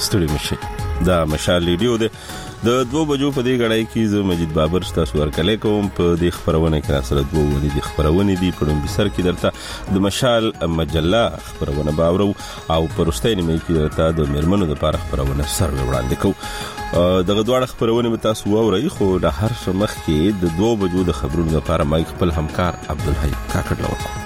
ستړي مشي. دا مشال ریډیو ده د 2 بجو په دې غړای کې زه مجید بابر تاسو ورکلې کوم په دې خبرونه کې سره 2 ونې دي خبرونه دي په لومبي سر کې درته د مشال مجله خبرونه باورو او پرستین مې کې درته د مرمنو د لپاره خبرونه سر وړاندې کوم. دغه دواړه خبرونه به تاسو واورئ خو د هر مخ کې د 2 بجو د خبرونو لپاره مای خپل همکار عبدالحی کاکړ لوکو.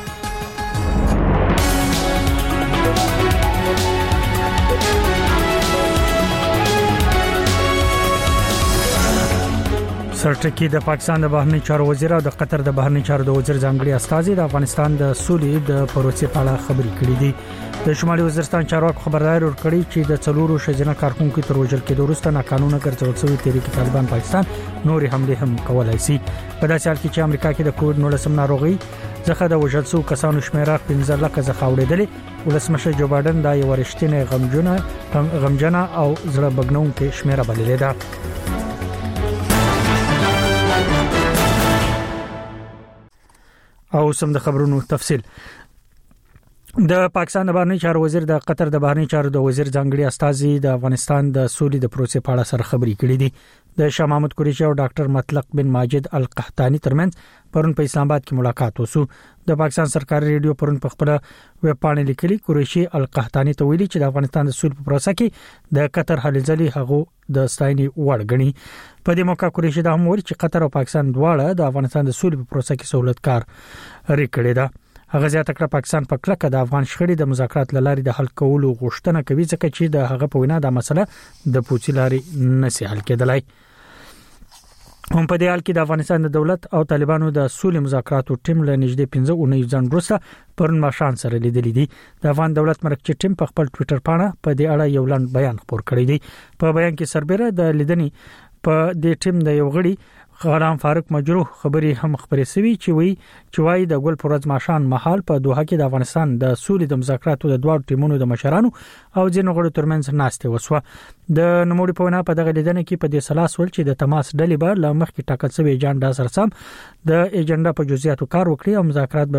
سرټکی د پاکستان د بهرنی چارو وزیر او د قطر د بهرنی چارو د وزیر ځانګړي استازي د افغانستان د سولې د پروسې په اړه خبرې کړې دي. د شمالي وزیرستان چارواکو خبرداری ورکړی چې د 4 شجنه کارکونکو تر وژل کېدو وروسته ناقانونه ګرځول شوی تحریک طالبان پاکستان نوري حمله هم کولای شي. په داسې حال کې چې امریکا کې د کووډ-19 ناروغي څخه د وژل شوی کسانو شمیره 15 لک څخه وړاندې ولسمشر جو بایدن دا یو رښتینی غمجنه او زړه بګنونکې شمیره بللې ده. او سم د خبرونو تفصیل. د پاکستان د بهرنی چارو وزیر د قطر د بهرنی چارو د وزیر ځانګړي استازي د افغانستان د سولې د پروسې په اړه سره خبرې کړې دي. د شاه محمود قریشي او ډاکټر مطلق بن ماجد القحطانی ترمنځ پرون په اسلام آباد کې ملاقات وشو. د پاکستان سرکاري ریډیو پرون په خپل ویب پاڼه لیکلي قریشي القحطانی ته ویلي چې د افغانستان د سولې په پروسه کې د قطر هلې ځلې هغه د ستاینې وړ ګڼي. په دې موقع قریشي دا هم ویلي چې قطر او پاکستان دواړه د افغانستان د سولې په پروسه کې سہولتکار ریکړي ده. هغه زیاته کړه پاکستان په کلکه د افغان شخړې د مذاکرات لاري د حل کولو غوښتنه کوي ځکه چې د هغه په وینا د مسله د پوڅې لاري نشي حل کېدلای. هم په دې حال کې د افغانستان د دولت او طالبانو د سولې مذاکراتو ټیم له نږدې 15 اونۍ ځان وروسته پرون ماشان سره لیدلې دي. د افغان دولت مرکزي ټیم په خپل ټوئیټر پاڼه په دې اړه یو لنډ بیان خپور کړی دی. په بیان کې سربېره د لیدنې په دې ټیم د یو غړي غلام فاروق مجروح خبري هم خبري سوي چې وایي د ګل پروز ماشان محل په دوحه کې د افغانستان د سولې د مذاکراتو د دوه ټیمونو د مشرانو او ځینو غړو ترمنځ ناشته وسوه. د نوموړي په وینا په دغه لیدنه کې په دې سلاس ول چې د تماس ډلې به له مخکې ټاکل شوی ایجنډا سره سم د ایجنډا په جزئیاتو کار وکړي او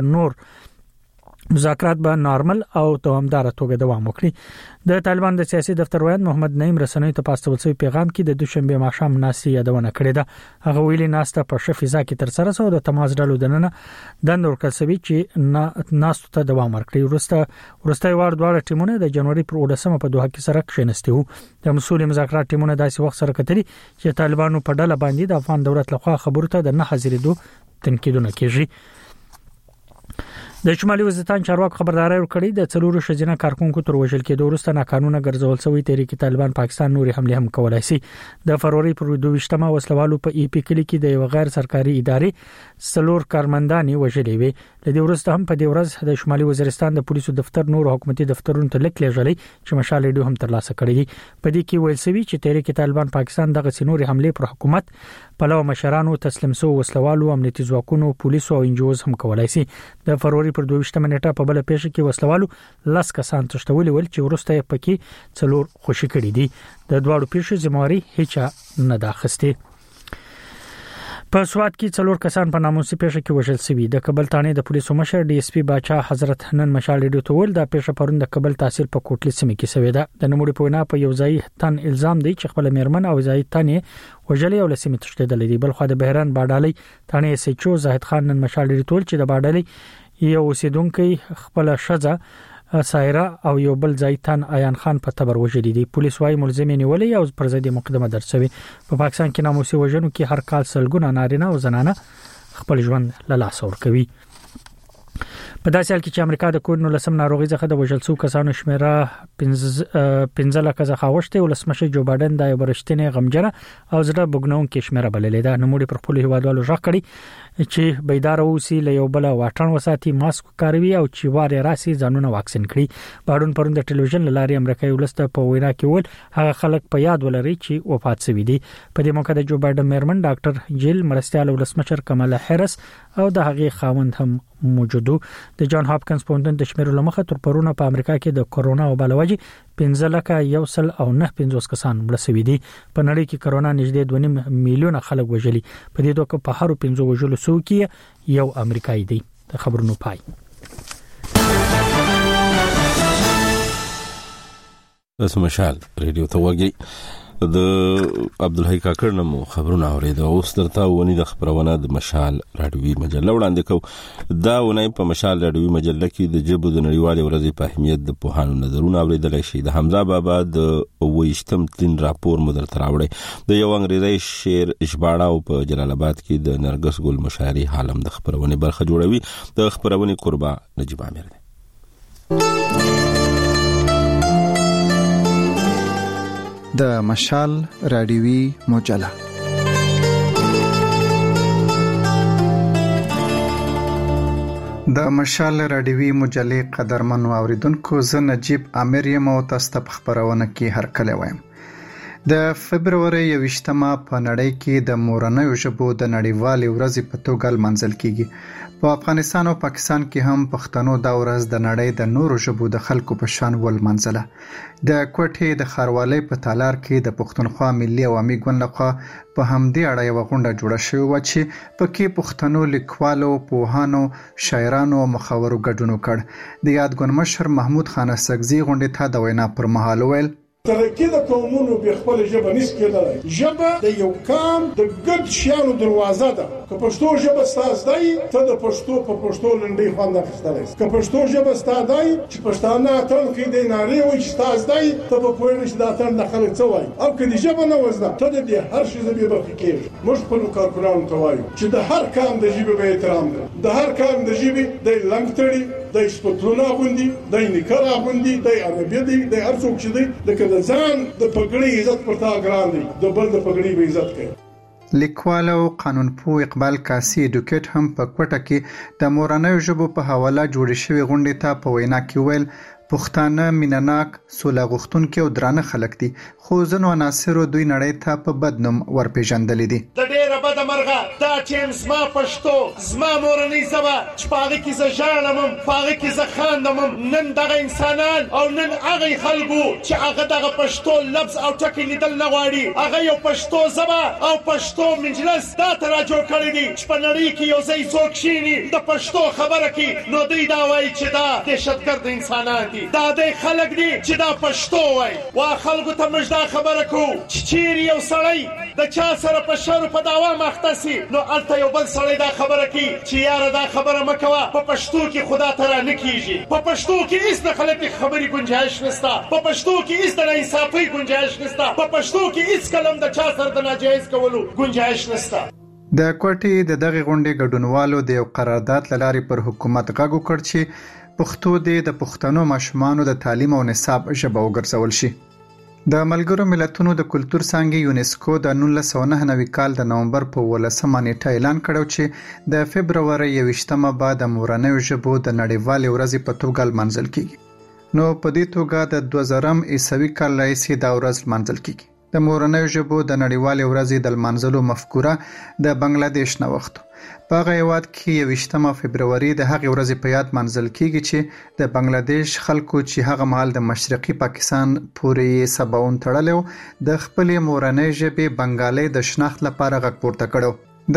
مذاکرات به نارمل او دوامدار توګه دوام وکړي. د طالبان د سیاسي دفتر وایي محمد نعیم رسنۍ ته پاستول شوی پیغام کې د دوشنبه ماښام ناسي یادونه کړې ده. هغه ویلي ناسته په شفیزا کې تر سره سو د تماس ډلو دننه د ورکړل شوی چې ناستو ته دوام ورکړي. ورسته وار دواړه ټیمونه د جنوري پر 18 په دوحه کې سره کښینسته وو. د مسؤل مذاکرات ټیمونه داسې وخت سره کتري چې طالبانو په ډله باندې د افغان دولت لخوا خبرو ته د نه حاضرېدو تنقیدونه کیږي. د شمالي وزیرستان چارواکو خبرداري ورکړې د 4 شجنه کارکونکو تر وژل کېدو وروسته ناقانونه ګرځول شوی تحریک طالبان پاکستان نوري حمله هم کولای شي. د فروری پر 22مه وسلوالو په ای پی کلی کې د یو غیر سرکاري ادارې 4 کارمنداني وژلې وي. د دې وروسته هم په دې ورځ د شمالي وزیرستان د پولیسو دفتر نور حکومتي دفترونو ته لیک لېږلی چې مشال ریډیو هم ترلاسه کړی دی. په دې کې ویل شوی چې تحریک طالبان پاکستان دغه سينوري حمله پر حکومت پلو مشرانو تسلیم سو وسلوالو امنیتي ځواکونو پولیسو او انجوز هم کولای شي. د فروری پر 22مه نیټه په بل پیښه کې وسلوالو لاس کسان تشتولي ول چې ورسته پکې 4 خوشي کړي دي. د دواړو پیښو ذمہواری هیڅ نه داخسته. په سوات کې 4 کسان په ناموسي پیښه کې وژل شوي. د کابل تانه د پولیسو مشر ډي اس پی باچا حضرت نن مشال ریډیو ته ول د پیښه پرون د کابل تحصیل په کوټلی سیمه کې شوې ده. د نموړي په وینا په یو ځای تن الزام دی چې خپل میرمن او ځای تنه وژلې او لسمه تشدید لري. بل خو د بهران باډالي تانه سچو زاهد خان نن مشال ریډیو ته چې د باډالي یو اوسیدونکو خپل شزه سایره او یو بل ځای تن عیان خان په تبر وژلې دي. پولیس وايي ملزمین نیولې او پر ضد مقدمه درڅوي. په پاکستان کې ناموسي وژنو کې هر کال سلګونه نارینه او زنانه خپل ژوند له لاس ورکوي. په داسې حال کې چې امریکا د کووډ-19 ناروغي څخه د وژل شوو کسانو شمیره 15 لک څخه وشته ولسمشر جو بایدن دا یو برښتنه غمجنه او زړه بګنونکې شمیره بللې ده. نوموړي پر خپل هیوادوالو ژغ کړی چې بیدار اوسي له یو بل واټن وساتي ماسک کاروي او چې واره راسي ځانونه واکسین کړي. بایدن پرون د ټلویزیون لاري امریکایي ولسته په وینا کې ول هغه خلک په یاد ولري چې وفات شوي دي. په دې موقع د جو بایدن میرمن ډاکټر جیل مرستيال ولسمشر کمالا هریس او د هغې خاوند هم موجودو. د جان هاپکنز پوهنتون د شمیرو لمخه تر پرونه په امریکا کې د کورونا او بلوجي 15,109 کسان مړ شوي دي. په نړۍ کې کورونا نږدې 2.5 میلیونه خلک وژلي. په دې دوه په هر 15 وژلو سو کې یو امریکایي دی. د خبرونو پای. مشال ریډیو ته وګورئ د عبدالحی کاکړ نمو خبرونه اورېدو. اوس درته ونی د خبرونه د مشال راډیوي مجله وړاندې کوم. دا ونی په مشال راډیوي مجله کې د جبو د نړیوالې ورځې په اهمیت د پوهانو نظرونه اورېدل شي. د حمزه بابا د 28م تلین راپور مدر تراوړي د یو انګریزي شعر ژباړه او په جلال آباد کې د نرګس ګل مشاعري حالم د خبرونه برخه جوړوي. د خبرونه قربا نجيب عامر دی. د مشال راډیوي مجله د مشال راډیوي مجلې قدرمن اوریدونکو، زه نجيب عامر یم او تاسو ته په خبرونه کې هرکلی وایم. د فبرवरी 28مه په نړۍ کې د مورنیو ژبو د نړیوالې ورځې په توګه لمانځل کیږي. په افغانستان او پاکستان کې هم پښتنو دا ورځ د نړۍ د نورو ژبو د خلکو په شان ولمانځله. د کوټې د ښاروالۍ په تالار کې د پښتونخوا ملي عوامي ګوند لخوا په همدې اړه یوه غونډه جوړه شوې وه چې پکې پښتنو لیکوالو، پوهانو، شاعرانو او مخورو ګډون وکړ. د یاد ګوند مشر محمود خان اسکزي غونډې ته د وینا پر مهال وویل: ترکیه د قومونو به خپل ژبه نس کېدلای. ژبه د یو قام د ګډ شیانو دروازه ده. که پښتو ژبه ستاسو ته د پښتو په پښتو لنډۍ خوند اخیستلی شي. که پښتو ژبه ستاسو چې پښتانه اتڼ کوي د نارې وایي چې ستاسو ته په پوهه نشي د اتڼ د خلک څه وایي. او که د ژبه نه وزده ته د هر شي ژبې برخې کېږي. موږ خپلو کارکونانو ته وایو چې د هر قام د ژبې به احترام ده. د هر قام د ژبې د لنګ تړي، د سپتلونه غوندي، د نکره غوندي، د عربي دی، د هر څوک چې دی لکه د ځان د پګړۍ عزت پر تا ګران دی، د بل د پګړۍ به عزت کوي. لیکوال او قانونپوه اقبال کاسي ایډوکیټ هم په کوټه کې د مورنیو ژبو په حواله جوړې شوې غونډې ته په وینا کې ویل: پښتانه مینناک، سوله غوښتونکي او درانه خلک دي، خو ځینو عناصرو دوی نړۍ ته په بد نوم ورپېژندلي دي. د ډېره بده مرغه دا چې زما پښتو، زما مورنۍ ژبه چې په هغې کې زه ژاړم، په هغې کې زه خاندم، نن دغه انسانان او نن هغه خلکو چې هغه دغه پښتو لفظ او ټکي لیدل نه غواړي، هغه یو پښتو ژبه او پښتو مجلس دا ته راجوړ کړی دي چې په نړۍ کې یو ځای څوک کښېني د پښتو خبره کوي، نو دوی دا وایي چې دا دهشتګرد انسانان دي، دا د خلک دي چې دا پښتو وایي. وا خلکو ته موږ دا خبره کوو چې چیرې یو سړی د چا سره په شر په دعوا مخته سي، نو هلته یو بل سړی دا خبره کوي چې یاره دا خبره مه کوه، په پښتو کې خو دا ته را نه کېږي، په پښتو کې هېڅ د غلطې خبرې ګنجایش نشته، په پښتو کې هېڅ د ناانصافۍ ګنجایش نشته، په پښتو کې هېڅ کلم د چا سره د ناجایز کولو ګنجایش نشته. د کوټې د دغې غونډې ګډونوالو د یو قرارداد له لارې پر حکومت غږ وکړ چې پښتو دې د پښتنو ماشومانو د تعلیم او نصاب ژبه وګرځول شي. د ملګرو ملتونو د کلتور څانګې یونسکو د 1999 کال د نومبر په 18 نیټه اعلان کړو چې د فبرवरी 28مه به د مورنیو ژبو د نړیوالې ورځې په توګه لمانځل کیږي. نو په دې توګه د 2000 عیسوي کال راهیسې دا ورځ لمانځل کیږي. د مورنیو ژبو د نړیوالې ورځې د لمانځلو مفکوره د بنگلاديش نه وخت په هغه هیواد کې 28 فبرवरी د هغې ورځې په یاد منځل کیږي چې د بنگلاديش خلکو چې هغه مهال د مشرقي پاکستان پورې سباون تړلو د خپلې مورنۍ ژبې بنگالۍ د شناخت لپاره غږ پورته کړو. د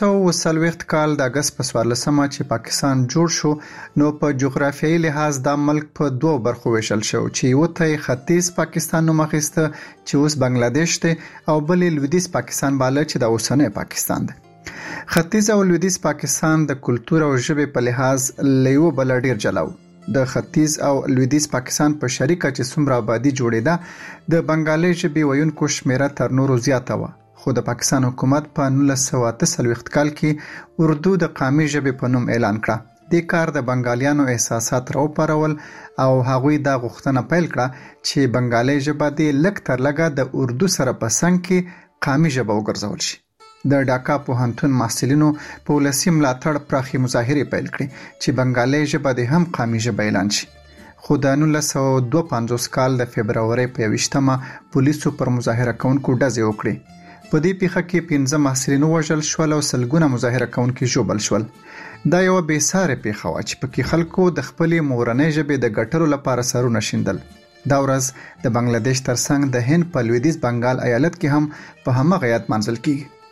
1940 کال د اگست په 14مه چې پاکستان جوړ شو، نو په جغرافیایي لحاظ دا ملک په دوه برخو ویشل شو چې یو ته ختیځ پاکستان نوم اخیسته چې اوس بنگلاديش دی، او بل لویدیځ پاکستان باله چې د اوسنی پاکستان دی. ختیځ او لویدیځ پاکستان د کلتور او ژبې په لحاظ له یو بل ډیر جلا و. د ختیځ او لویدیځ پاکستان په شریکه چې څومره آبادی جوړېده، د بنگالۍ ژبې ویونکو شمیره تر نورو زیاته و، خو د پاکستان حکومت په 1948 کال کې اردو د قومي ژبې په نوم اعلان کړه. دې کار د بنگالیانو احساسات راوپارول او هغوی دا غوښتنه پیل کړه چې بنگالۍ ژبه دې لږ تر لږه د اردو سره په څنګ کې قومي ژبه وګرځول شي. د ډاکا پوهنتون محصلینو په ولسي ملاتړ پراخي مظاهرې پیل کړې چې بنگالۍ ژبه د هم قومي ژبه اعلان شي. خو د 1952 کال د فبرवरी په 28مه پولیسو پر مظاهره کوونکو ډزې وکړې. په دې پیښه کې 15 محصلین وژل شول او سلګونه مظاهره کوونکي ژوبل شول. دا یو بې ساري پیښه وه چې پکې خلکو د خپلې مورنۍ ژبې د ګټلو لپاره سرونه شیندل. دا ورځ د بنگلاديش ترڅنګ د هند په لویدیځ بنگال ایالت کې هم په همغه یاد منځل کیږي.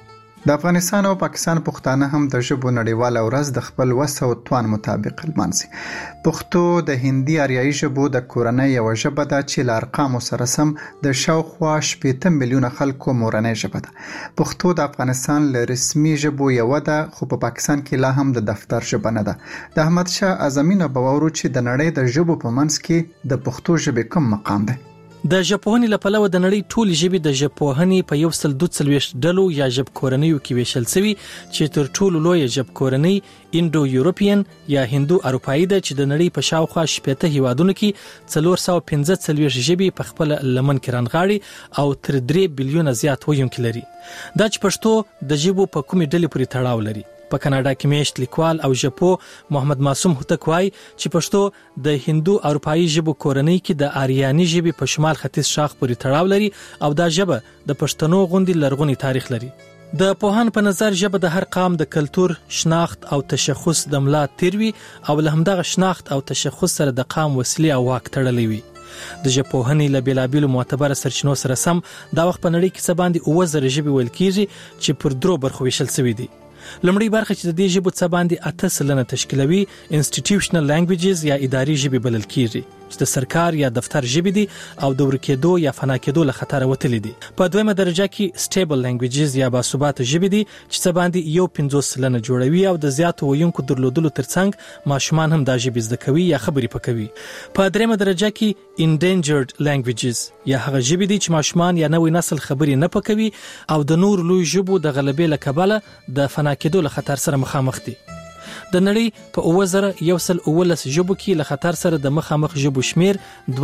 د افغانستان او پاکستان پښتانه هم د ژبو نړیواله ورځ د خپل وس او توان مطابق لمانځي. پښتو د هندي آریایي ژبو د کورنۍ یو ژبه ده چې له ارقامو سره سم د شاوخوا 80 میلیونه خلکو مورنۍ ژبه ده. پښتو د افغانستان له رسمي ژبو یو ده، خو په پاکستان کې لا هم د دفتر ژبه نه ده. د احمد شاه اعظمي نه باور چې د نړۍ د ژبو په منځ کې د پښتو ژبې کوم مقام ده. د ژبپوهنې له پلوه د نړۍ ټولې ژبې د ژبپوهنې په 142 ډلو یا ژبکورنیو کې ویشل شوي، چې تر ټولو لویه ژبکورنۍ انډو یورپین یا هندو اروپایي ده، چې د نړۍ په شاوخوا 80 هیوادونو کې 445 ژبې په خپل لمن کې رانغاړي او تر 3 بلیونه زیات ویونکي لري. دا چې پښتو د ژبو په کومې ډلې پورې تړاو لري. په کاناډا کې میشت لیکوال او ژبپو محمد معصوم هوتک وایي چې پښتو د هندو اروپایي ژبو کورنۍ کې د آریاني ژبې په شمال ختیځ شاخ پورې تړاو لري او دا ژبه د پښتنو غوندي لرغونی تاریخ لري. د پوهان په نظر ژبه د هر قام د کلتور، شناخت او تشخص د ملا تیروي او له همدغه شناخت او تشخص سره د قام وسیلې او واک تړلې وي. د ژبپوهنې له بیلابیلو معتبره سرچینو سره سم دا وخت په نړۍ کې څه باندې 9000 ژبې ویل کیږي چې پر 3 برخو ویشل شوي دي. لمړی برخه چې د دې ژبو څخه باندې 8% تشکیلوي انسټیټیوشنل لانګویجز یا اداري ژبې بلل کیږي، چې د سرکار یا دفتر ژبې دي او د ورکېدو یا فنا کېدو له خطر وتلې دي. په دویمه درجه کې سټیبل لانګویجز یا باثباته ژبې دي چې څه باندې 50% جوړوي او د زیاتو ویونکو درلودلو ترڅنګ ماشومان هم دا ژبې زده کوي یا خبرې پکوي. په دریمه درجه کې انډینجرډ لانګویجز یا هغه ژبې دي چې ماشومان یا نوې نسل خبرې نه پکوي او د نور لوی ژبو د غلبې له کبله د فنا کېدو له خطر سره مخامخ دي. د نړۍ په 2119 ژبو کې له خطر سره د مخامخ ژبو شمیر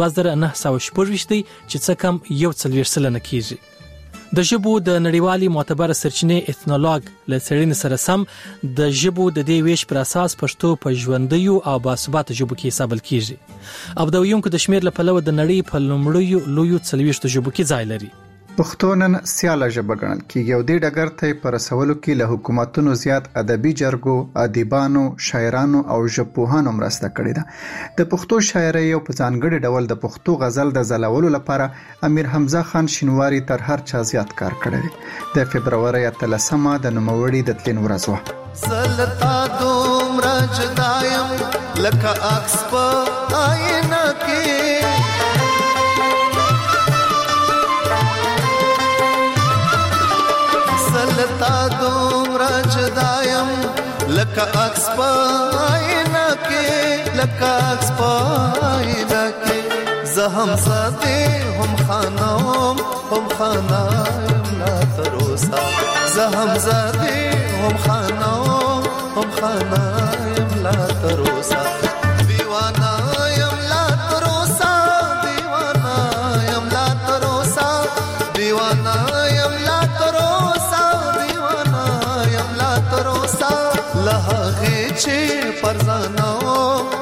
2916 دی، چې څه کم 140 کېږي. د ژبو د نړیوالي معتبره سرچینې اثنولوګ له څېړنې سره سم د ژبو د دې ویش پر اساس پښتو په ژوندیو او باثباته ژبو کې حسابل کیږي او د ویونکو د شمیر له پلوه د نړۍ په لومړیو لویو 40 ژبو کې ځای لري. پښتو نن سیاله ژبه ګڼل کېږي او دې ډګر ته په رسولو کې له حکومتونو زیات ادبي جرګو، ادیبانو، شاعرانو او ژبپوهانو مرسته کړې ده. د پښتو شاعرۍ او په ځانګړي ډول د پښتو غزل د ځلولو لپاره امیر حمزه خان شینواري تر هر چا زیات کار کړی دی. د فبرवरी 13 د نوموړي د تلین ورځ وه. زلتا دومره جدایم لکه عکس په آینه کې، زلتا دومره جدایم لکه عکس په آینه کې، لکه عکس په آینه کې. زه هم زده هم خانم هم خانایم لا تروسا، زه هم زده هم خانم هم خانایم لا تروسا. دیوانایم لا تروسا، دیوانایم لا تروسا، دیوانایم لا تروسا، دیوانایم لا تروسا. لهغه چې فرزانم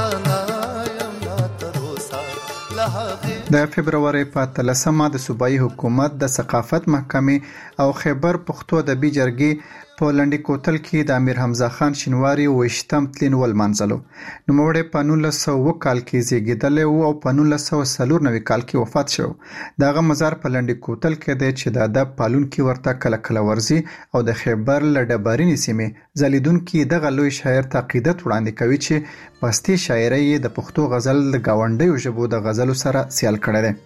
فرزانایم لا تروسا، لهغه. د فبرवरी 13 د صوبایي حکومت د ثقافت محکمې او خیبر پښتو ادبي جرګې په لنډی کوتل کې د امیر حمزه خان شینواري 28م تلین ولمانځلو. نوموړی په 1900 کال کې زیږیدلی و او په 1994 کال کې وفات شو. دغه مزار په لنډی کوتل کې دی چې د ادب پالونکي ورته کله کله ورځي او د خیبر له ډبرینې سیمې ځلیدونکي دغه لوی شاعر ته عقیدت وړاندې کوي چې پستي شاعرۍ د پښتو غزل د ګاونډیو ژبو د غزلو سره سیال کړی دی.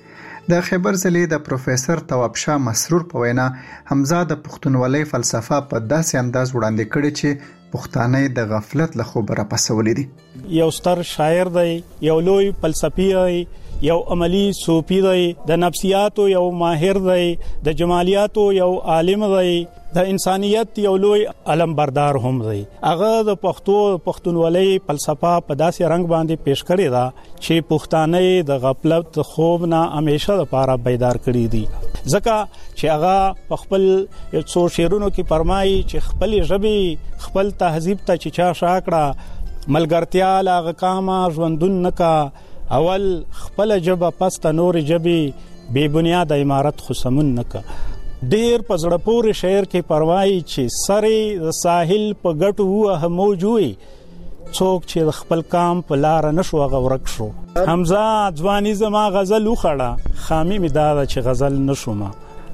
د خیبر ضلع د پروفیسور تواب شاه مسرور په وینا حمزه د پښتونولۍ فلسفه په داسې انداز وړاندې کړي چې پښتانه د غفلت له خوبه راپسولې دي. یو ستر شاعر دی، یو لوی فلسفي دی، یو عملی صوفي دی، د نفسیاتو یو ماهر دی، د جمالیاتو یو عالم دی، د انسانیت یو لوی علم بردار هم دی. هغه د پښتونولۍ فلسفه په داسې رنگ باندې پیش کړی دا چې پښتانه د غفلت خوب نه همیشه لپاره بیدار کړی دي. ځکه چې هغه په خپل څو شعرونو کې فرمایي چې خپل ژبې خپل تهذیب ته چې چا شاکړه ملګرتیا لاغه کاما ژوندون نکا، اول خپل ژبه پس ته نور ژبې بے بنیاد عمارت خو سمون نکا. ډیر په زړه پورې شعر کې پروايي چې سره د ساحل په ګټو وه موجوي، څوک چې خپل کام په لار نشو غورک شو. حمزه ځواني زما غزل وخړه، خامي می دا چې غزل نشوم.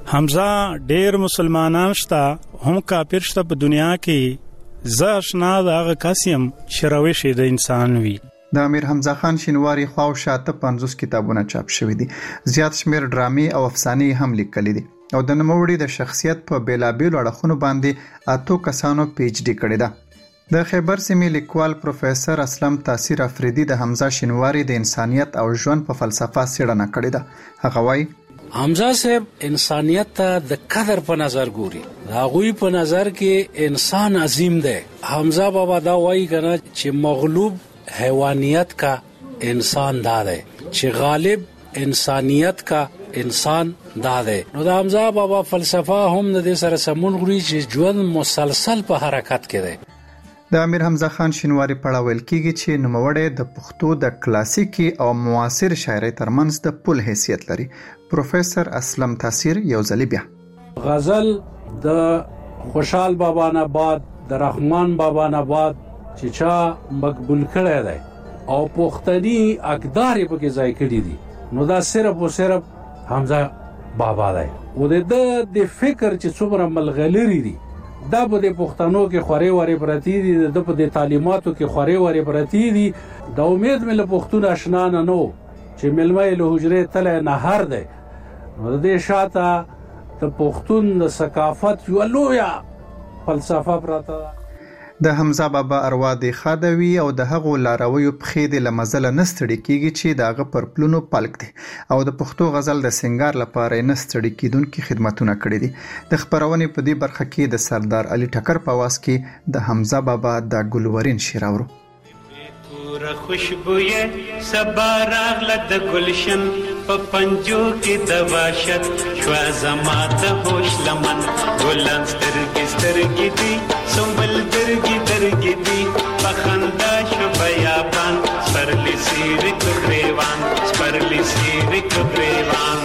حمزه ډېر مسلمانان شته هم کافر شته په دنیا کې زاشنا دغه قسم شروي شه د انسان وی. د امیر حمزه خان شینواری خو شاته 50 کتابونه چاپ شوي دي. زیات شمیر ډرامې او افسانې هم لیکلي دي او د نوموړي د شخصیت په بیلابیلو اړخونو باندې 8 کسانو پی ایچ ډي کړی ده. د خیبر سیمې لیکوال پروفیسور اسلم تاثیر افریدي د حمزه شینواری د انسانیت او ژوند په فلسفه څېړنه کړې ده. هغه وایي حمزه صاحب انسانیت ته د قدر په نظر ګوري. دا غوي په نظر کې انسان عظیم دی. حمزه بابا دا وایي کنه چې مغلوب حیوانیت کا انسان دا دی چې غالب انسانیت کا انسان دا دی. نو د حمزه بابا فلسفه هم د دې سره سمون غوړي چې ژوند مسلسل په حرکت کې دی. د امیر حمزه خان شینواری په اړه ویل کېږي چې نوموړی د پښتو د کلاسیکي او معاصر شاعرۍ ترمنځ د پل حیثیت لري. پروفیسور اسلم تاثیر یو ځل بیا غزل د خوشحال بابا نه بعد د رحمان بابا نه بعد چې چا مقبول کړی دی او پښتني اقدار په کې ځای کړی دي نو دا صرف او صرف حمزه بابا دی. او د فکر چې څومره ملغلري دي دا په د پښتنو کې خوري وری پرتی دي د په د تعلیماتو کې خوري وری پرتی دي. د امید مل پښتون آشنا نه نو چې ملمه له حجره تل نه هر دی. نو د شاته د پښتون د ثقافت یو لویا فلسفه پراته. د حمزه بابا اروا د خادوي او د هغو لارویو پخې د لمزله نستړي کیږي چې دغه پر پلونو پلک دي او د پښتو غزل د سنگار لپاره نستړي کیدونکو خدماتونه کړې دي. د خبرونې په دې برخه کې د سردار علي ټکر په واس کې د حمزه بابا د ګلورین شعر اورو. پورا خوشبوې سبا راغله د ګلشن په پنجو کې د واشت شوا زما د هوش لمن ګلان سترګې سترګې دي سنبل درګې درګې دي په خندا شو بیابان سپرلی سیری کو گریوان سپرلی سیری کو گریوان.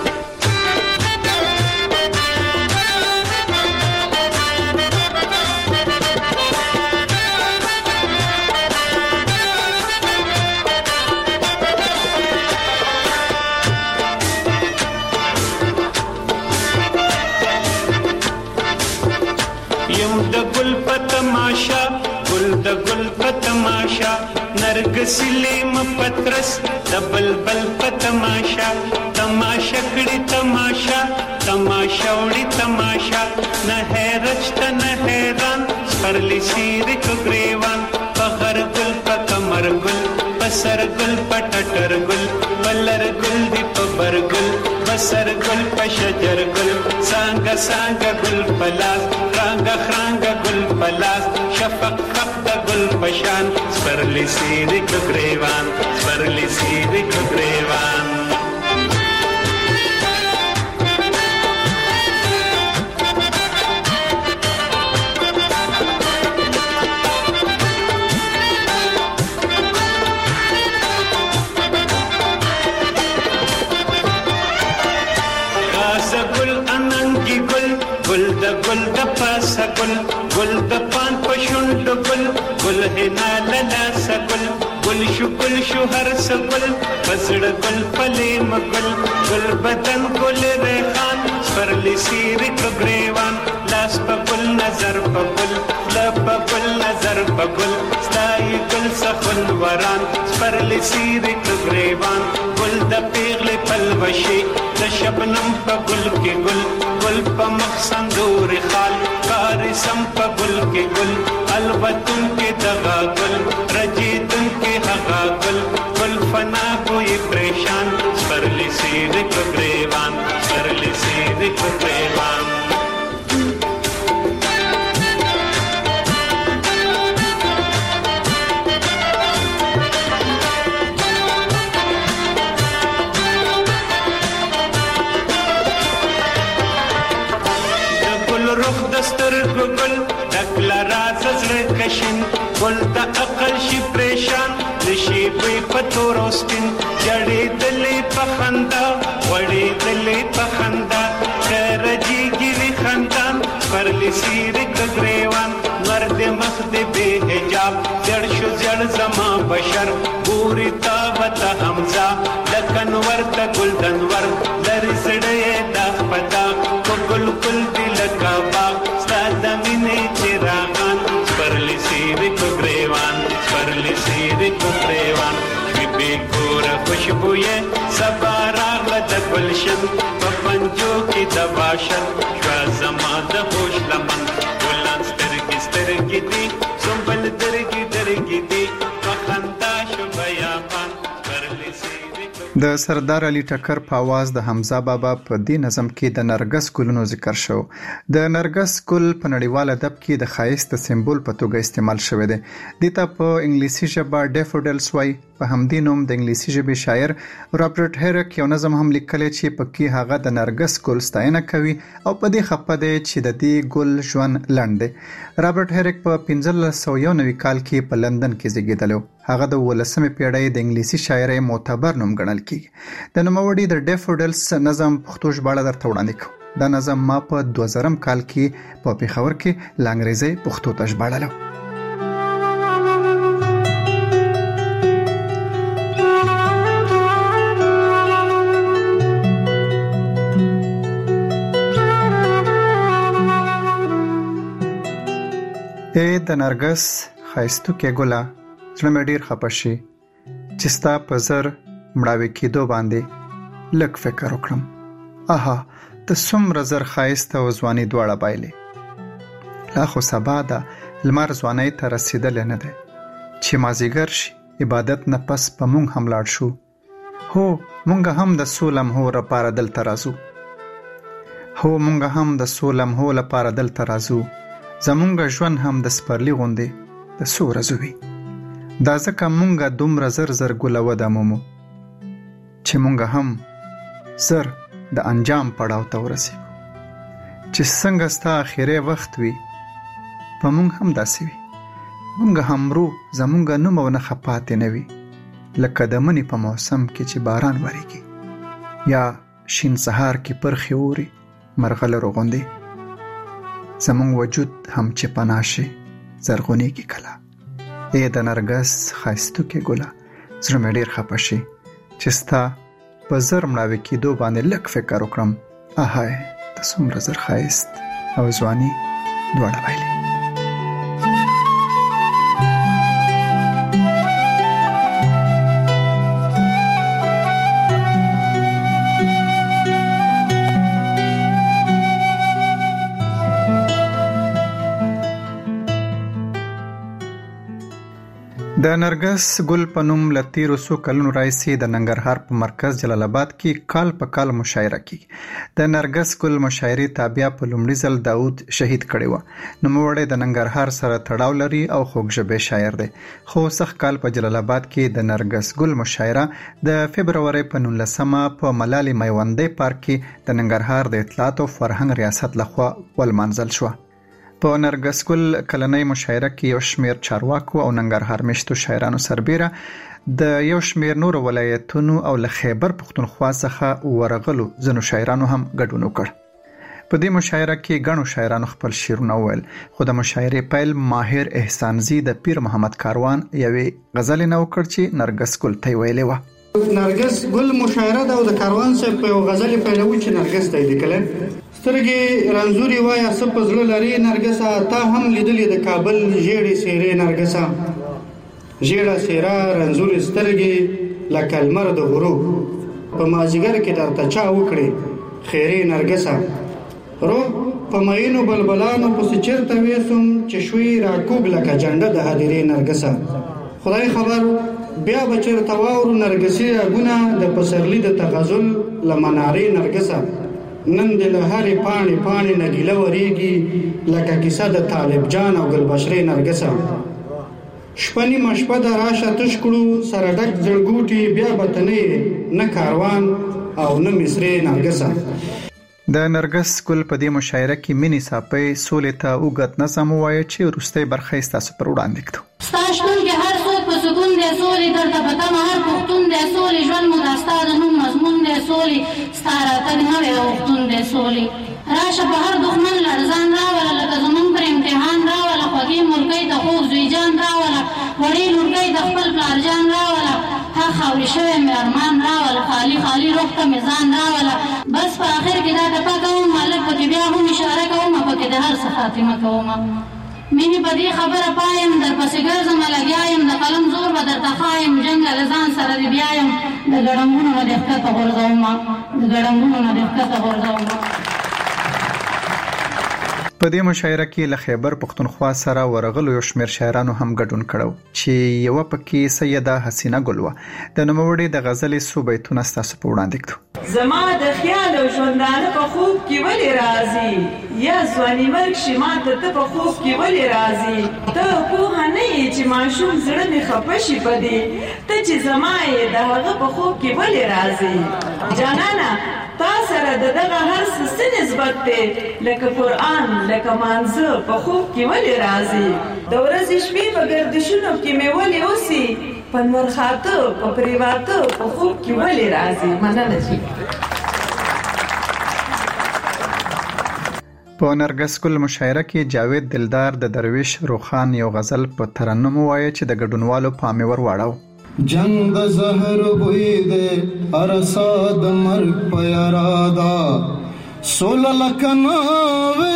تماشا نرګسلې مپترس د بلبل په تماشا تماشا کړي تماشا تماشا وړي تماشا نه هرچت نه حیران سپرلی سیر کو گریوان پغر گل په کمر گل پسر گل پټټر گل بلر گل دی پبر گل بسر گل پشجر گل سانګ سانګ گل پلاس رنگ رنگ گل پلاس شفق گل پشان سپرلی سیری کو گریوان سپرلی سیری کو گریوان. غاز گل اننگی گل گل د پاسا گل گل د پان پشوند گل گل هنا للا سگل گل شو هر سگل پسڑ گل پلے مگل گل بدن گل ریحان سپرلی سیر کو گریوان لاس پگل نظر پگل لب پگل نظر پگل ستائی گل سخن وران سپرلی سیر کو گریوان گل د پیغل پلوشی د شبنم پگل کے گل گل پا مخصندور خال کاری سم پگل کے گل البتن کے دغا گل رجیدن کے حقا گل گل فنا کوئی پریشان سپرلی سیر کو گریوان سپرلی سیر کو گریوان. گل دکلا راز زړه کشن گل د عقل شي پریشان نشي وي پتو روستین جړې دلې پخندا وړې دلې پخندا کرجی ګری خندان پرلی سیر کګریوان مرد مخ دې به حجاب جړ شو جړ زما بشر پوری تابت حمزه لکن ورته ګلدن ور در سړې دا پتا خوشبوې سبا راغله د ګلشن په پنجو کې د باشن شوه زما د خوش لمن ګلان سترګې سترګې دي سنبل درګې درګې دي په خندا شو بیابان پرلې سیرې د سردار علي ټکر په आवाज د حمزه بابا په دې نظم کې د نرګس ګلونو ذکر شو. د نرګس ګل په نړیوال ادب کې د ښایست سمبول په توګه استعمال شوی دی. دته په انګلیسي ژبه ډیفوډلز وایي. په همدې نوم د انګلیسي ژبې شاعر رابرټ هریک یو نظم هم لیکلی چې پکې هغه د نرګس ګل ستاینه کوي او په دې خپه دی چې د دې ګل ژوند لنډ دی. رابرټ هریک په 1591 کال کې په لندن کې زیږیدلی. هغه د 18مې پیړۍ د انګلیسي شاعرۍ معتبر نوم ګڼل کیږي. د نوموړي د ډیفوډلز نظم پښتو ژباړه درته وړاندې کوم. دا نظم ما په 2000 کال کې په پیښور کې له انګریزي پښتو ته ژباړلی. د نرګس ښایستو کې ګله زړه مې ډېر خفه شي چې ستا په زر مړاوې کېدو باندې لږ فکر وکړم. آها ته څومره زر ښایست او ځواني دواړه بایلې. لا خو سبا ده لمر ځوانۍ ته رسېدلی نه دی چې مازدیګر شي عبادت نه پس په مونږ هم لاړ شو. هو مونږ هم د څو لمحو لپاره دلته راځو. زمونږ ژوند هم د سپرلي غوندې د څو ورځو وي. دا ځکه مونږ دومره زر زر ګله وده مومو چې مونږ هم زر د انجام پړاو ته ورسېږو. چې څنګه ستا اخري وخت وي په مونږ هم داسې وي. مونږ هم مرو، زمونږ نوم او نښه پاتې نه وي لکه د مني په موسم کې چې باران وریږي یا شین سهار کې پرخې اوري مرغلرو غوندې. زمونږ وجود هم چې پناه شي زرغونېږي کله. ای د نرګس ښایستو کې ګله زړه مې ډېر خفه شي چې ستا په زر مړاوې کېدو باندې لږ فکر وکړم. آهای ته څومره زر ښایست او ځواني دواړه بایلې. د نرګس ګل په نوم له تیرو څو کلونو راهیسې د ننګرهار په مرکز جلال آباد کې کال په کال مشاعره کیږي. د نرګس ګل مشاعرې تابعه په لومړي ځل داود شهید کړی و. نوموړی د ننګرهار سره تړاو لري او خوږژبی شاعر دی. خو سخت کال په جلال آباد کې د نرګس ګل مشاعره د فبروري په 19مه په ملالي میوندۍ پارک کې د ننګرهار د اطلاعات او فرهنګ ریاست لخوا ولمانځل شوه. په نرګس ګل کلنۍ مشاعره کې یو شمېر چارواکو او ننګرهار میشتو شاعرانو سربیره د یو شمېر نورو ولایتونو او له خیبر پښتونخوا څخه ورغلو ځینو شاعرانو هم ګډون وکړ. په دې مشاعره کې ګڼو شاعرانو خپل شعرونه وویل. خو د مشاعرې پیل ماهر احسانزي د پیر محمد کاروان یوې غزلې نه وکړ چې نرګس ګل ته ویلې وه. نرګس ګل مشاعره ده او د کاروان صاحب په یو غزل پیلوي چې نرګس ته لیکل. سترګې رنځوري وایه څه په زړه لرې نرګسه، تا هم لیدلې د کابل ژېړې څېرې نرګسه. ژېړه څېره رنځوري سترګې لکه لمر د غروب، په مازدیګر کې درته چا وکړې خیرې نرګسه. روح په مینو بلبلانو پسې چېرته ویسم چې شوي راکوږ لکه جنډه د هدیرې نرګسه. خدای خبر بیا به چېرته واورو نرګسي غږونه د پسرلي د تغزل له منارې نرګسه. نن د له هرې پاڼې پاڼې نه ګیله وریږي لکه کیسه د طالب جان او ګلبشرې نرګسه. شپه نیمه شپه ده راشه تش کړو سره ډک زړګوټي بیا به ته نه کاروان او نه مصرې نرګسه. د نرګس ګل په دې مشاعره کې مینې صافۍ سولې ته اوږد نظم ووایه چې وروستۍ برخه یې ستاسو پر وړاندې کړو. ستا شتون کې هر څوک په سکون دی سولې درته په تمه هر پښتون دی سولې ژوند مو دا ستا د نوم مضمون دی سولې ستا راتګ نوی اوښتون دی سولې. راشه په هر دښمن لړزان راوله لکه زمونږ پر امتحان راوله خوږې ملکۍ ته خوږ زوی جان راوله وړې لورکۍ د خپل پلار جان راوله ها خاورې شوی مې ارمان راوله خالي خالي روح ته مې ځان راوله. بس په آخر کې دا ټپه کوم مالک پکې بیا هم اشاره کوم پکې د هر څه خاتمه کوم. مینې په دې خبره پایم در پسې ګرځم لګیا یم د قلم زور به درته ښایم جنګ له ځان سره دې بیا یم د ګړنګونو نه دې ښکته غورځومه د ګړنګونو نه دې ښکته غورځومه. په دې مشاعره کې له خیبر پښتونخوا سره ورغلو یو شمېر شاعرانو هم ګډون کړو چې یوه پکې سیده حسینه ګل وه. د نوموړې د غزلې څو بیتونه ستاسو په وړاندې کړو. زما د خیال او ژوندانه په خوب کې ولې راځي یا ځواني مرګ شي ماته ته په خوب کې ولې راځي ته پوهه نه یې چې ماشوم زړه مې خفه شي په دې ته چې زما یې د هغه په خوب کې ولې راځي جانانه تا سره د دغه هر څه نسبت دی لکه قرآن لکه مانځه په خوب کې ولې راځي د ورځې شپې په ګردشونو کې مې ولې اوسي په نور خاطه په پریواته په خوب کې ولې راځي. مننه جی. په نرګس ګل مشاعره کې جاوید دلدار د درویش روخان یو غزل په ترنم وایي چې د ګډونوالو پام ور واړو. جنگ د زهر بوی دے ارساد مرگ پیرادا سول لکناوے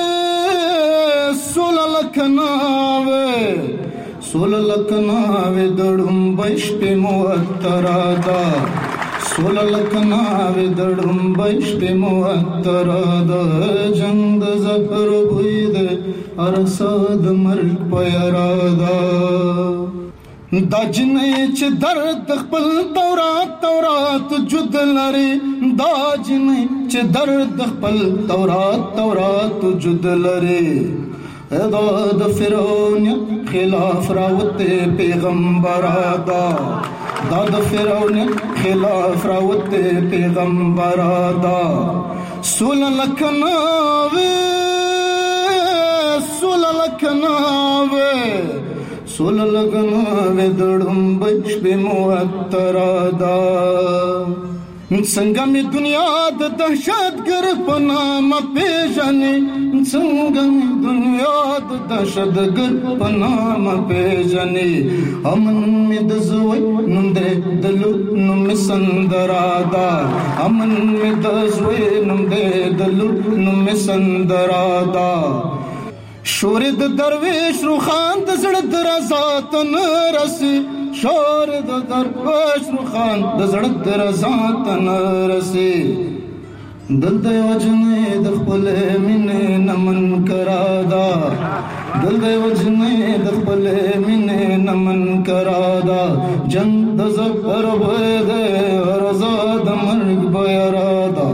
سول لکناوے سول لکناوے دڑم بش پہ موترادا سول لکناوے دڑم بش پہ موترادا جنگ د زهر بوی دے ارساد مرگ پیرادا دا جنې چې درد خپل تورات جد لري دا جنې چې درد خپل تورات جد لري دا د فرعون خلاف راوته پیغمبر دا د فرعون خلاف راوته پیغمبر دا سول لکناوے سول لگناوے دڑم بچ بے موترادا څنګه می دنیا د دهشت ګر پنام پیژنې څنګه می دنیا د دهشت ګر پنام پیژنې امن می د زوی نوم دې دلو نوم سندرادا امن می د زوی نوم دې دلو نوم سندرادا شور د درویش روخان د زړه درزات نه رسي شور د درویش روخان د زړه درزات نه رسي دل د وجنې د خپل مینې نمن کرادا دل د وجنې د خپل مینې نمن کرادا جنگ د زفر به ده رضا د مرګ بیرادا.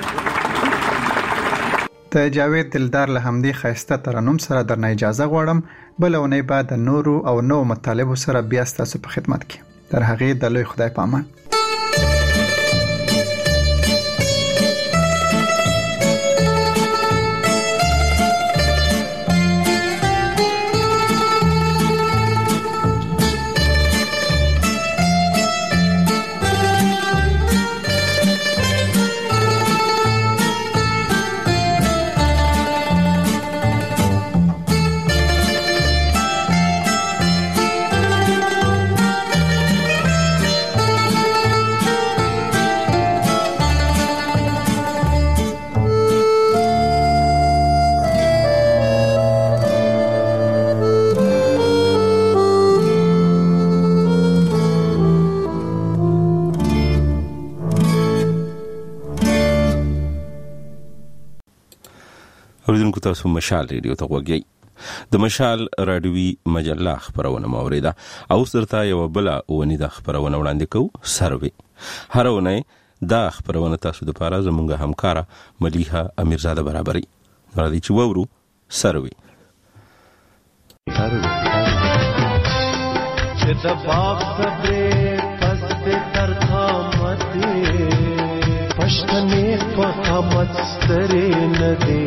د جاوید دلدار له همدې ښایسته ترنم سره درنه اجازه غواړم. بله اونۍ به د نورو او نوو مطالبو سره بیا ستاسو په خدمت کې. تر هغې د لوی خدای په امان. اوریدونکو تاسو مشال ریډیو ته وګورئ. د مشال رادیوي مجله خبرونه موریده او سرته یو بل اونې د خبرونه وړاندې کوو سروي. هر اونۍ دا خبرونه تاسو د پاره زموږ همکارا ملیحه امیرزاده برابرۍ راځي چې وورو سروي. چې د باغ صبرې پس دې تر قامت پښتنې په قامت سترې نه دي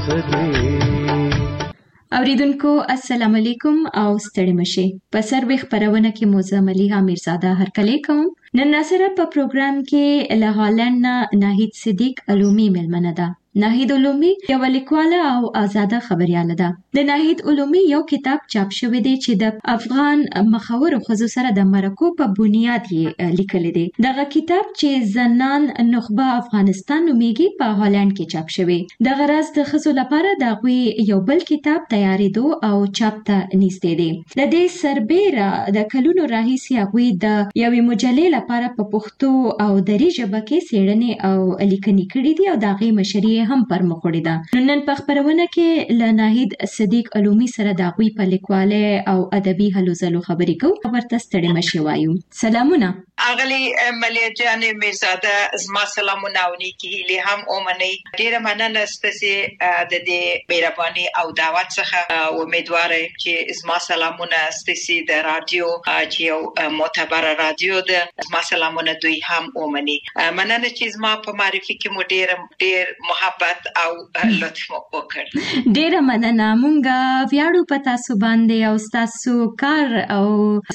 اوریدونکو السلام علیکم او ستړي مشه. په سروي خبرونه کې موزه ملیحه امیرزاده هرکلی کوم. نن سره په پروګرام کې له هالند نه ناهید صدیق علومي ملمنه ده. ناهید علومي یو لیکواله او آزاده خبرياله ده. د ناهید علومي یو کتاب چاپ شوی دی چې د افغان مخورو ښځو سره د مرکو په بنیاد یې لیکل دي. دغه کتاب چې زنان نخبه افغانستان نومیږي په هالند کې چاپ شوی. دغه راز د ښځو لپاره د غوي یو بل کتاب تیارېدو او چاپ ته نږدې دی. د دې سربېره د کلونو راهیسې هغوی د یوې مجلې لپاره په پښتو او دري ژبه کې څېړنې او لیکنې کړې دي او د هغې مشري یې هم پر مخ وړې ده. نو نن په خپرونه کې له ناهید صدیق علومي سره د هغوی په لیکوالۍ او ادبي هلو ځلو خبرې کوو. ورته ستړې مشې وایو. سلامونه. اغلی ملیا جانې میرزاده، زما سلامونه او نیکې هیلې هم ومنئ. ډېره مننه ستاسې د دې مهرباني او دعوت څخه. امیدواره چې زما سلامونه ستاسې د رادیو چې یو معتبره رادیو ده، زما سلامونه دوی هم ومني. مننه چې زما په معرفي کې مو ډېر محبت او لطف وکړ. ډېره مننه. مونږ ویاړو په تاسو باندې او ستاسو کار او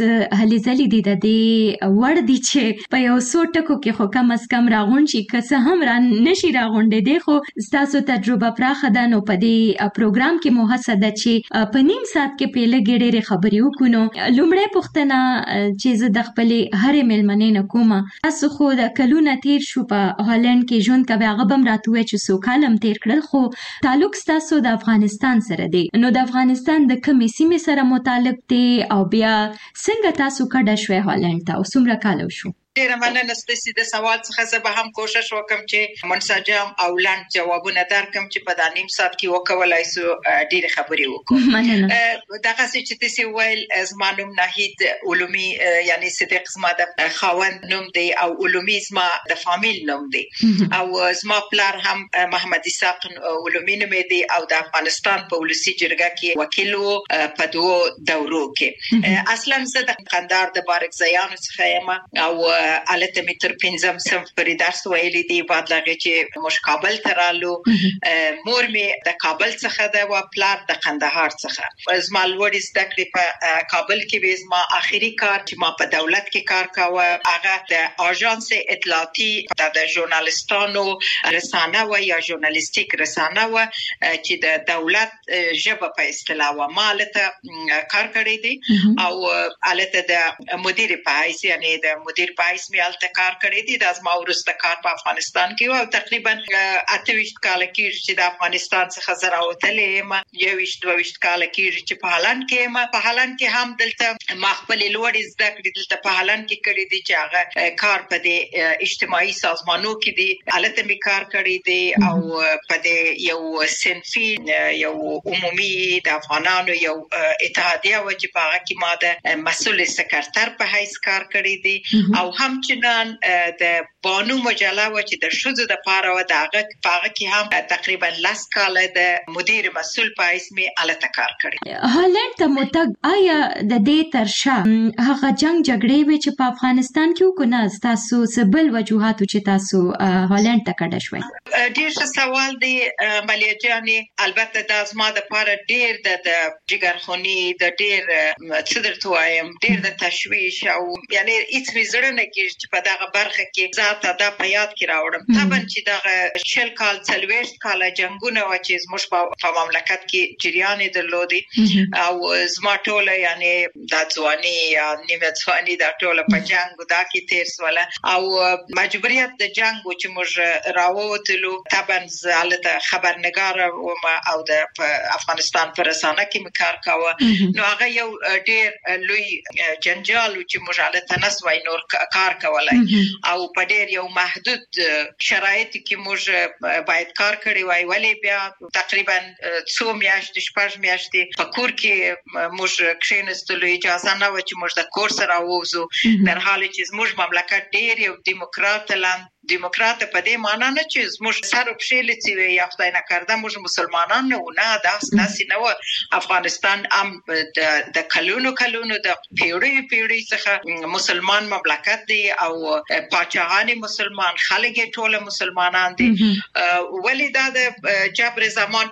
هلې ځلې دي د دې وړ دي چې په یو څو ټکو کې خو کم از کم راغونډ شي. که څه هم را نشي راغونډېدی خو ستاسو تجربه پراخه ده. نو په دې پروګرام کې مو هڅه ده چې په نیم ساعت کې په لږې ډېرې خبرې وکړو. نو لومړی پوښتنه چې زه د خپلې هرې مېلمنې نه کومه، تاسو خو د کلونه تېر شو په هالند کې ژوند کوئ، هغه به هم راته ووایي چې څو کال هم تېر کړل، خو تعلق ستاسو د افغانستان سره دی. نو د افغانستان د کومې سیمې سره متعلق دی او بیا څنګه تاسو کډه شوئ هالند ته او څومره کال وشو؟ ډېره مننه ستاسې د سوال څخه. زه به هم کوشش وکړم چې منسجم او لنډ جوابونه درکړم چې په دا نیم ساعت کې وکولای سو ډېرې خبرې وکړو. دغسې چې تاسې وویل، زما نوم ناهید علومي یعنی صدیق زما د خاوند نوم دی او علومي زما د فامیل نوم دی او زما پلار هم محمد اسحاق علومي نومې دی او د افغانستان په ولسي جرګه کې وکیل و په دوو دورو کې. اصلا زه د قندهار د بارکزیانو څخه یم او الته می تر 5م صنف پورې درس ویلی دی. بعد لغه چې موږ کابل ته رالو. مور می د کابل څخه ده او پلار د قندهار څخه. زما لوړې زده کړې په کابل کې وې. زما آخري کار چې ما په دولت کې کار کاوه هغه د آژانس اطلاعاتي د ژورنالیستانو رسانه و یا ژورنالیستیک رسانه و چې د دولت ژبه په اصطلاح و. ما الته کار کړی دی او الته د مدیر په حیث یعنی د مدیر په حیث می الته کار کړی دی. د زما وروسته کار په افغانستان کې او تقریبا 28 کال کېږي چې د افغانستان څخه زه راوتلې یم. 22 کال کېږي چې په هالند کې یم. په هالند کې هم دلته ما خپلې لوړې زده کړې دلته په هالند کې کړې دي چې هغه کار په دې اجتماعي سازمانونو کې دی. الته می کار کړی دی او په دې یو صنفي یو عمومي د افغانانو یو اتحادیه و چې په هغه کې ما د مسؤل سکرتر په حیث کار کړی دی او همچنان د بانو مجله و چې د ښځو د پاره و د هغه په هغه کې هم تقریبا 10 کال د مدیر مسؤل په حیث می الته کار کړی. هالند ته متګ آیا د دې ترشا هغه جنگ جګړې و چې په افغانستان کې وکړه تاسو سبل وجوهات چې تاسو هالند ته کډه شوي؟ ډیر ښه سوال دی ملیا جانې. البته د ازما د پاره ډیر د جګرخونی د ډیر څه درته وایم ډیر د تشویش او یعنی هیڅ وزړه نه کېږي چې په دغه برخه کې ذاته دا په یاد کې راوړم. طبعا چې دغه 40 کال 40 کال جنگونه و چې زموږ په مملکت کې جریان درلودي او زما ټوله یعنی د ځواني یا نیمه ځواني د ټوله په جنگ دا کې تیر سواله او مجبوریت د جنگ چې موږ راووتلو. طبعا زالته خبرنگار او د افغانستان پر رسانه کې کار کاوه. نو هغه یو ډیر لوی جنجال چې موږ الته نسوای نور کار کولای او په ډیر یو محدود شرایط کې موږ باید کار کړی وای. ولی بیا تقریبا 2 میاشتې 6 میاشتې په کور کې موږ کښینستلو اجازه نه و چې موږ د کور سره ووځو در حال چې زموږ مملکت ډیر یو دیموکرات په دې معنی نه چې زموږ سر په شیل چې یا خدای نه کرده موږ مسلمانان نه داسې نه و. افغانستان هم د کلونو د پیړۍ څخه مسلمان مملکت دی او پاچاهان مسلمان خلک ټول مسلمانان دي. ولی دا د جبر زمان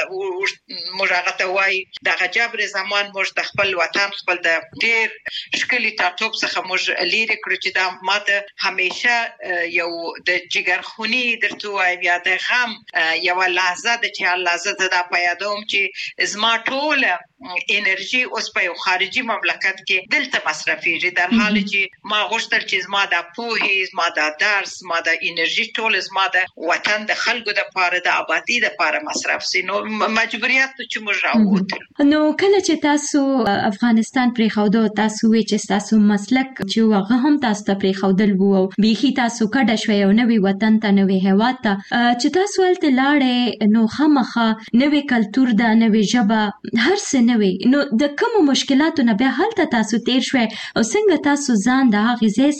چې موږ هغه ته وایي د جبر زمان موږ د خپل وطن خپل د ډیر شکلی ټاټوب څخه موږ لري کړو چې دا ماته همیشه یو د جګرخونی درته وایم یا د غم یو لحظه د چې لحظه د پیادوم چې زما ټول انرژي اوس په خارجي مملکت کې دلته مصرفيږي در حال چې ما غوښتل چې زما د پوهې زما د درس زما د انرژي ټول زما د وطن د خلکو د پاره د آبادی د پاره مصرف سي نو مجبوریت چې موږ راووتل. نو کله چې تاسو افغانستان پرې خودو تاسو وی چې تاسو مسلک چې هغه هم تاسو ته پرې خودل وو بيخي تاسو کډه شوي او نوې وطن ته نوې هوا ته چې تاسو ولته لاړې نو خامخه نوې کلچر دا نوې ژبه هر څه نو د کوم مشکلاتو نه به حالت تاسو تیر شوي او څنګه تاسو ځان د هغه ځای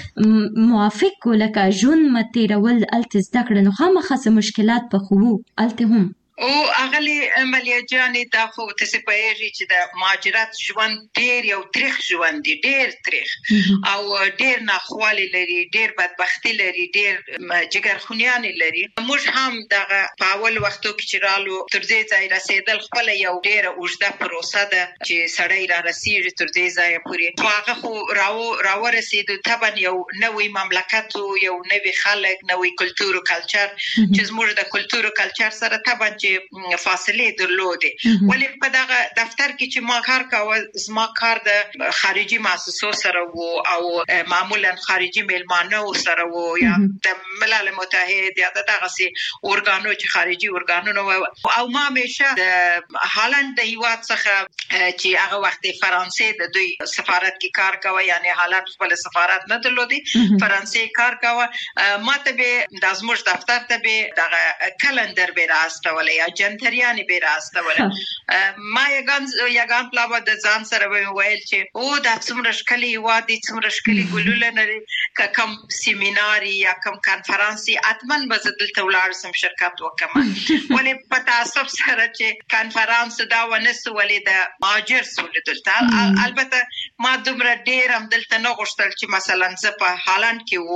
سره موافق لکه ژوند متیرول التز دکړه نو خامخه مشکلات په خو الته هم او اغلی عملیه جانې دا خو تاسو په یوه چې د مهاجرت ژوند ډیر یو تاریخ ژوند دی ډیر تاریخ او ډیر ناخوالي لري ډیر بدبختی لري ډیر جګرخونیان لري موږ هم دغه په اول وختو کې چې رالو تر دې ځای رسیدل خپل یو ډیر اوږده پروسه ده چې سړی را رسیږي تر دې ځای پورې هغه خو راو رسیدو طبعا یو نوې مملکت او یو نوې خلک نوې کلچر او کلچر چې زموږ د کلچر او کلچر سره طبعا فاصله درلوده ولی په دغه دفتر کې چې ما کار کاوه زما کار د خارجي مؤسسو سره وو او معمولا خارجي میلمانو سره وو یا د ملل متحد یا دغه سي اورګانو چې خارجي اورګانو او ما همیشه د هالند د هیواد څخه چې هغه وخت فرانسې د دوی سفارت کې کار کاوه یعنی هالند خپل سفارت نه درلودي فرانسې کار کاوه ما ته به د زموږ دفتر ته به دغه کلندر به راستول یا جنتریانی به راستول ما یگان پلاوا د ځان سره ویل چې او د څومره شکلي وادي څومره شکلي ګلوله لري کم سیمیناري یا کم کانفرنسي اتمن بزدل تولار سم شرکت وکم ولې په تاسو سره چې کانفرنس دا ونس ولې د ماجر سولدل البته ما دومره ډیر هم دلته نه غوښتل چې مثلا زه په هالند کې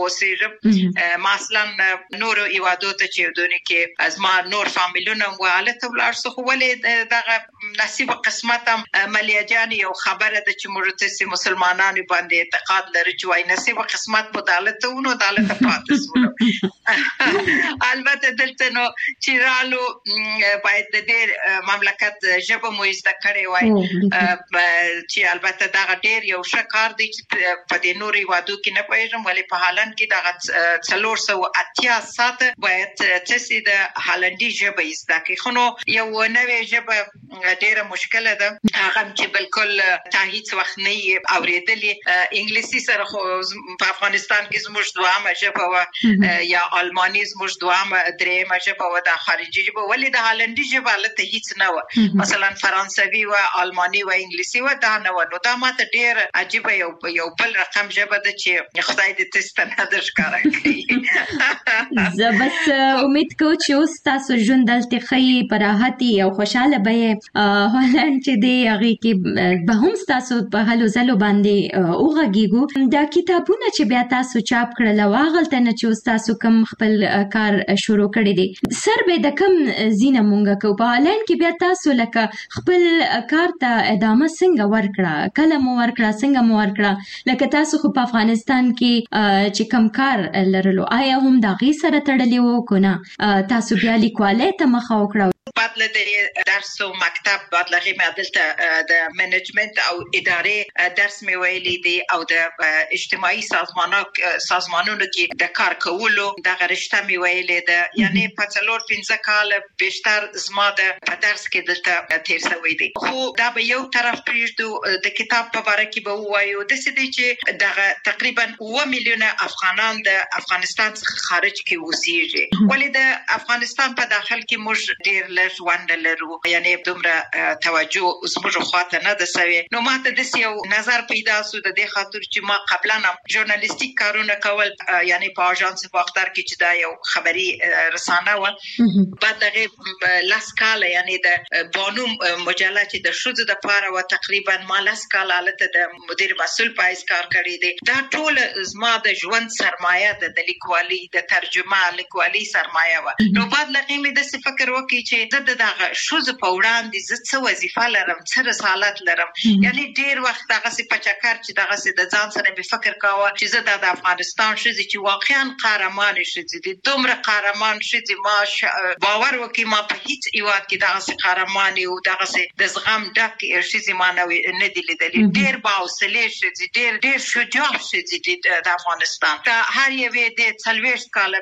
اوسېږم مثلا نور ایوادو ته چې دونه کې از ما نور فامیلونه واله تولار څخه ولې دغه نصیب قسمت هم ملیاجان یو خبره ده چې مرتسي مسلمانانو باندې اعتقاد لري چې وای نصیب قسمت په دالتونو دالت پاتې البته دلته نو چې رالو باید د دې مملکت ژبه مو زده کړې وای چې البته دا ډېر یو شکار دی چې په دې نوري وادو کې نه پېژم ولې په هالند کې دا 380 ساعت باید تاسو د هالندي ژبه زده کړئ خو نو یو نوې ژبه ډېره مشکله ده هغه چې بالکل تاهیڅ وخت نه اوریدلې انګلیسي سره خو په افغانستان کې زموږ دوامه ژبه و یا الماني زموږ دوامه درېمه ژبه و د خارجي ژبه ولې د هالندي ژبه لته هیڅ نه و مثلا فرانسوي و الماني و انګلیسي و دا نه و نو دا ماته ډېر عجیب یو بل رقم ژبه ده چې خدای دې تاسو ته در ښکارا کړي زه بس امید کوم چې اوس تاسو ژوند دلته خی پراحتي او خوشاله به هالند چې دی هغه کې به هم تاسو په هلو زلو باندې اوغږیګو دا کتابونه چې بیا تاسو چاپ کړل او هغه نه چې تاسو کوم خپل کار شروع کړی دی سر به د کوم زینه مونږه کو په هالند کې بیا تاسو لکه خپل کار ته ادامه څنګه ورکړه کله مو ورکړه څنګه مو ورکړه لکه تاسو خو په افغانستان کې چې کوم کار لرلو آیا هم دا غي سره تړلی وو کنه تاسو بیا لیکواله ته مخه وکړه بدل د درس او مکتب بدلغه معدلته د منیجمنت او ادارې درس می ویلې دي او د اجتماعي سازمانونو کې د کار کولو د غرشته می ویلې ده یعنی په څلور 15 کال بیشتر زما د درس کې دلته تیر شوی دي خو دا به یو طرف پریږدو د کتاب په اړه کې به وایو د سې چې دغه تقریبا 1 میلیون افغانان د افغانستان څخه خارج کې اوسېږي ولې د افغانستان په داخل کې موږ ډیر ژوند لرو یعنی دومره توجه زموږ خواته نه ده سوي نو ماته د یو نظر پیدا سو د دې خاطر چې ما قبلا ژورنالیستیک کارونه کول یعنی په اژانس باختر کې چې دا یو خبري رسانه و بعد دغه لاس کال یعنی د بانو مجله چې د شوزه د پاره و تقریبا ما لاس کال حالت د مدیر مسول پایس کار کړی دی دا ټول زما د ژوند سرمایه د لیکوالي د ترجمه لیکوالي سرمایه و نو بعد لکه مې د فکر وکړ چې زه د شوز په وړاندې زه څه وظیفه لرم، څه رسالت لرم. یعنی ډیر وخت هغه څه پچکر چې دغه څه د ځان سره به فکر کاوه چې زه د افغانستان شوزي چې واقعا قهرمان شوزي دي، دومره قهرمان شوزي ما باور وکي ما په هیڅ ایواد کې دغه څه قهرمان او دغه څه د زغم ډک شوزي ما نه دی لیدلی. ډیر باوسله شوزي، ډیر شجاع شوزي د افغانستان. دا هر یوه د 40 کال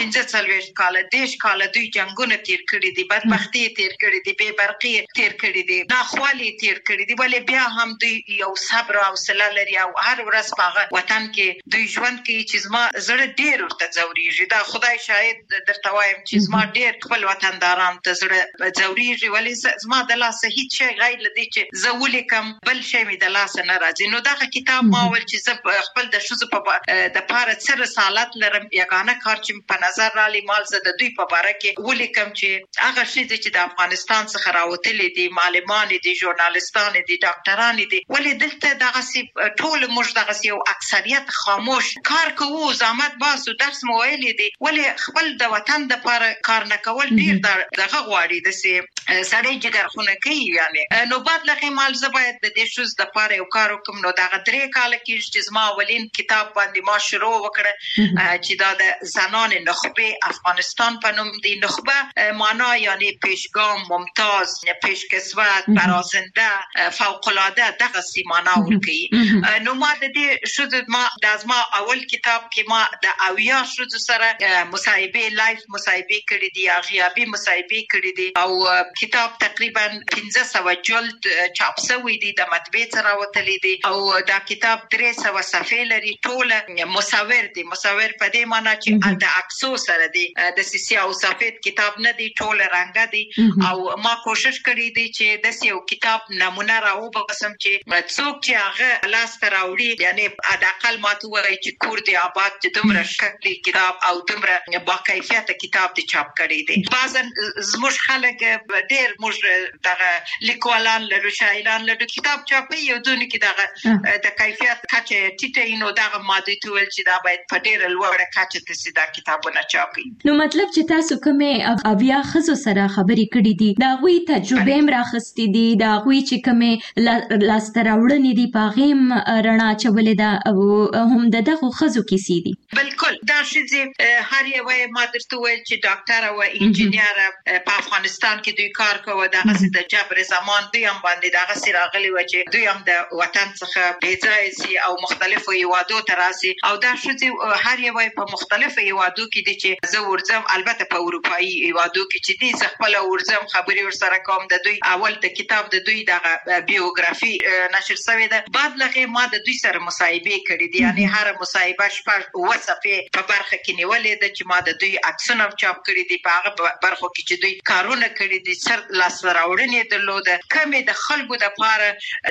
45 کال 10 کال دوی جنگونه تیر کړی دي، بدبختی تیر کړی دي، بے برقی تیر کړی دي، ناخوالي تیر کړی دي، ولې بیا هم دوی یو صبر او حوصله لري او هر ورځ په وطن کې دوی ژوند کوي چې زما زړه ډیر ورته ځوريږي. دا خدای شاهد درته وایم چې زما ډیر خپل وطنداران ته زړه ځوريږي، ولې زما د لاس هیڅ شی غیر لدی چې زه ولیکم بل شی می د لاس نه راځي. نو دا کتاب ما ول چې زه خپل د شوز په د پاره څه رسالت لرم، یگانه کار چې په نظر را لمال زه د دوی په باره کې ولیکم چې هغه شی چې د افغانستان څخه راوتلې دي، معلمان دي، ژورنالستان دي، ډاکټران دي، ولې دلته دغه ټول موږ دغه یو اکثریت خاموش کار کوو، زحمت باسو، درس مو ویلې دي، ولې خپل د وطن د لپاره کار نه کول ډیر دغه غواړي د سړی جګر خونه کوي. یعنی نو بعد لکه مال زه باید د دې شوز د لپاره یو کار وکم. نو دغه 3 کال کې چې زما اولین کتاب باندې ما شروع وکړه چې دا د زنان نخبه افغانستان په نوم دی. نخبه معنا یعنی پیشگام، ممتاز، پیشکسوت، برازنده، فوق العاده دغه معنا ورکي. نو ما د دې شوز ما د اول کتاب کې ما د اویا شوز سره مصاحبه لایف مصاحبه کړې دي، غیابی مصاحبه کړې دي او کتاب تقریبا 1500 جلد چاپ شوی دی، د مطبعې سره وتلی دی او دا کتاب 300 صفحې لري. ټول مصور دي، مصور په دې معنی چې د عکسو سره دی، د سیاسي او سفید کتاب نه دی، ټول رنګه دي او ما کوشش کړی دی چې د یو کتاب نمونه راو بسم چې څوک چې هغه لاس راوړي، یعنی اداقل ماته وایي چې کور دی آباد چې دومره شکلی کتاب او دومره با کیفیت کتاب دی چاپ کړی دی. بعضا زموږ خلک ډیر موږ دغه لیکوالان له شاعران له کتاب چاپي یو دونه کې دغه د کیفیت کچه ټیټه نو دغه ماده تول چې دا باید په ډیر لوړه کچه ته دا کتابونه چاپي. نو مطلب چې تاسو کومه اویا خزو سره خبرې کړې دي، دا غوي تجربه هم راخستې دي، دا غوي چې کومه لاستراوړنې دي پاغیم رڼا چولې دا او هم دغه خزو کیسې دي. بالکل دا شې هر یو ما درته ویل چې ډاکټر او انجینیر په افغانستان کې دوی کار کوي، دغه د جبر زمان دوی هم باندې دغه سره راغلي و چې دوی هم د وطن څخه بیځای سي او مختلفو هیوادو ته راسي او دا شې هر یو په مختلفو هیوادو کې دي چې زه ورځم، البته په اروپایي هیوادو کې چې دي زه خپل ورځم خبري ورسره کوم. د دوی اول د کتاب د دوی دغه بیوګرافي نشر شوی ده، بعد لغه ما د دوی سره مصاحبه کړې دي، یعنی هر مصاحبه شپږ وصفه په برخه کې نیولې ده چې ما د دوی عکسونه چاپ کړی دي، په هغه برخو کې چې دوی کارونه کړی دي، سر لاس راوړنې درلوده، کمه د خلکو د لپاره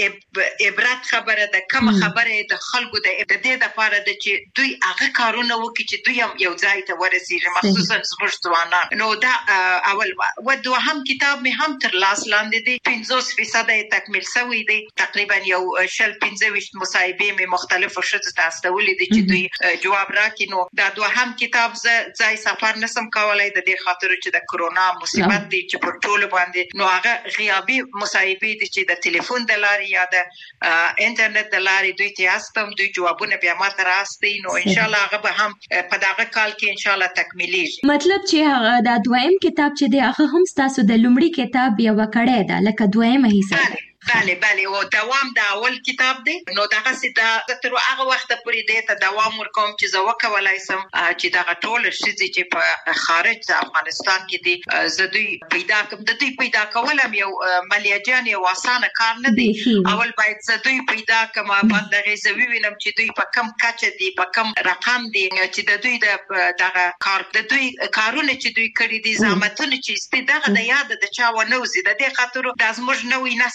د عبرت خبره ده، کوم خبره د خلکو د دې لپاره ده چې دوی هغه کارونه وکړي چې دوی هم یو ځای ته ورسیږي، مخصوصا زموږ ځوانان. نو دا اول و دوهم کتاب می هم تر لاس لاندې دي، 50% تکمیل شوی دی، تقریبا یو 15 مصاحبه می مختلفو شته تاسولې دي چې دوی جواب راکړي. نو دا دوهم کتاب ځای سفر نسم کولای د دې خاطر چې د کرونا مصیبت دی چې په ټول باندې، نو هغه غیابی مصاحبه دي چې د ټلیفون د لارې یا د انټرنیټ د لارې دوی ته استم دوی جوابونه بیا ماته راستي. نو ان شاء الله هغه به هم په دغه کال کې ان شاء الله تکمیلیږي. مطلب چې هغه د دویم کتاب چې دی هغه هم تاسو د لومړي کتاب یو کړه ده لکه دویمه حصہ. بله او دوام د اول کتاب دی. نو دغه سیده تر هغه وخت پورې د ته دوام ورکوم چې زه وکولای سم چې دغه ټول شي چې په خارج د افغانستان کې دي زه دوی پیدا کوم. د دوی پیدا کول هم یو مالیجان یو اسانه کار نه دی. اول باید زه دوی پیدا کوم، باندې زه وینم چې دوی په کم کچه دي، په کم رقم دي، چې د دوی دغه کار د دوی کارونه چې دوی کړی دي، زحمتونه چې دغه د یاد د چا ونه وزي. د دې خاطر د زموږ نوې نسل چې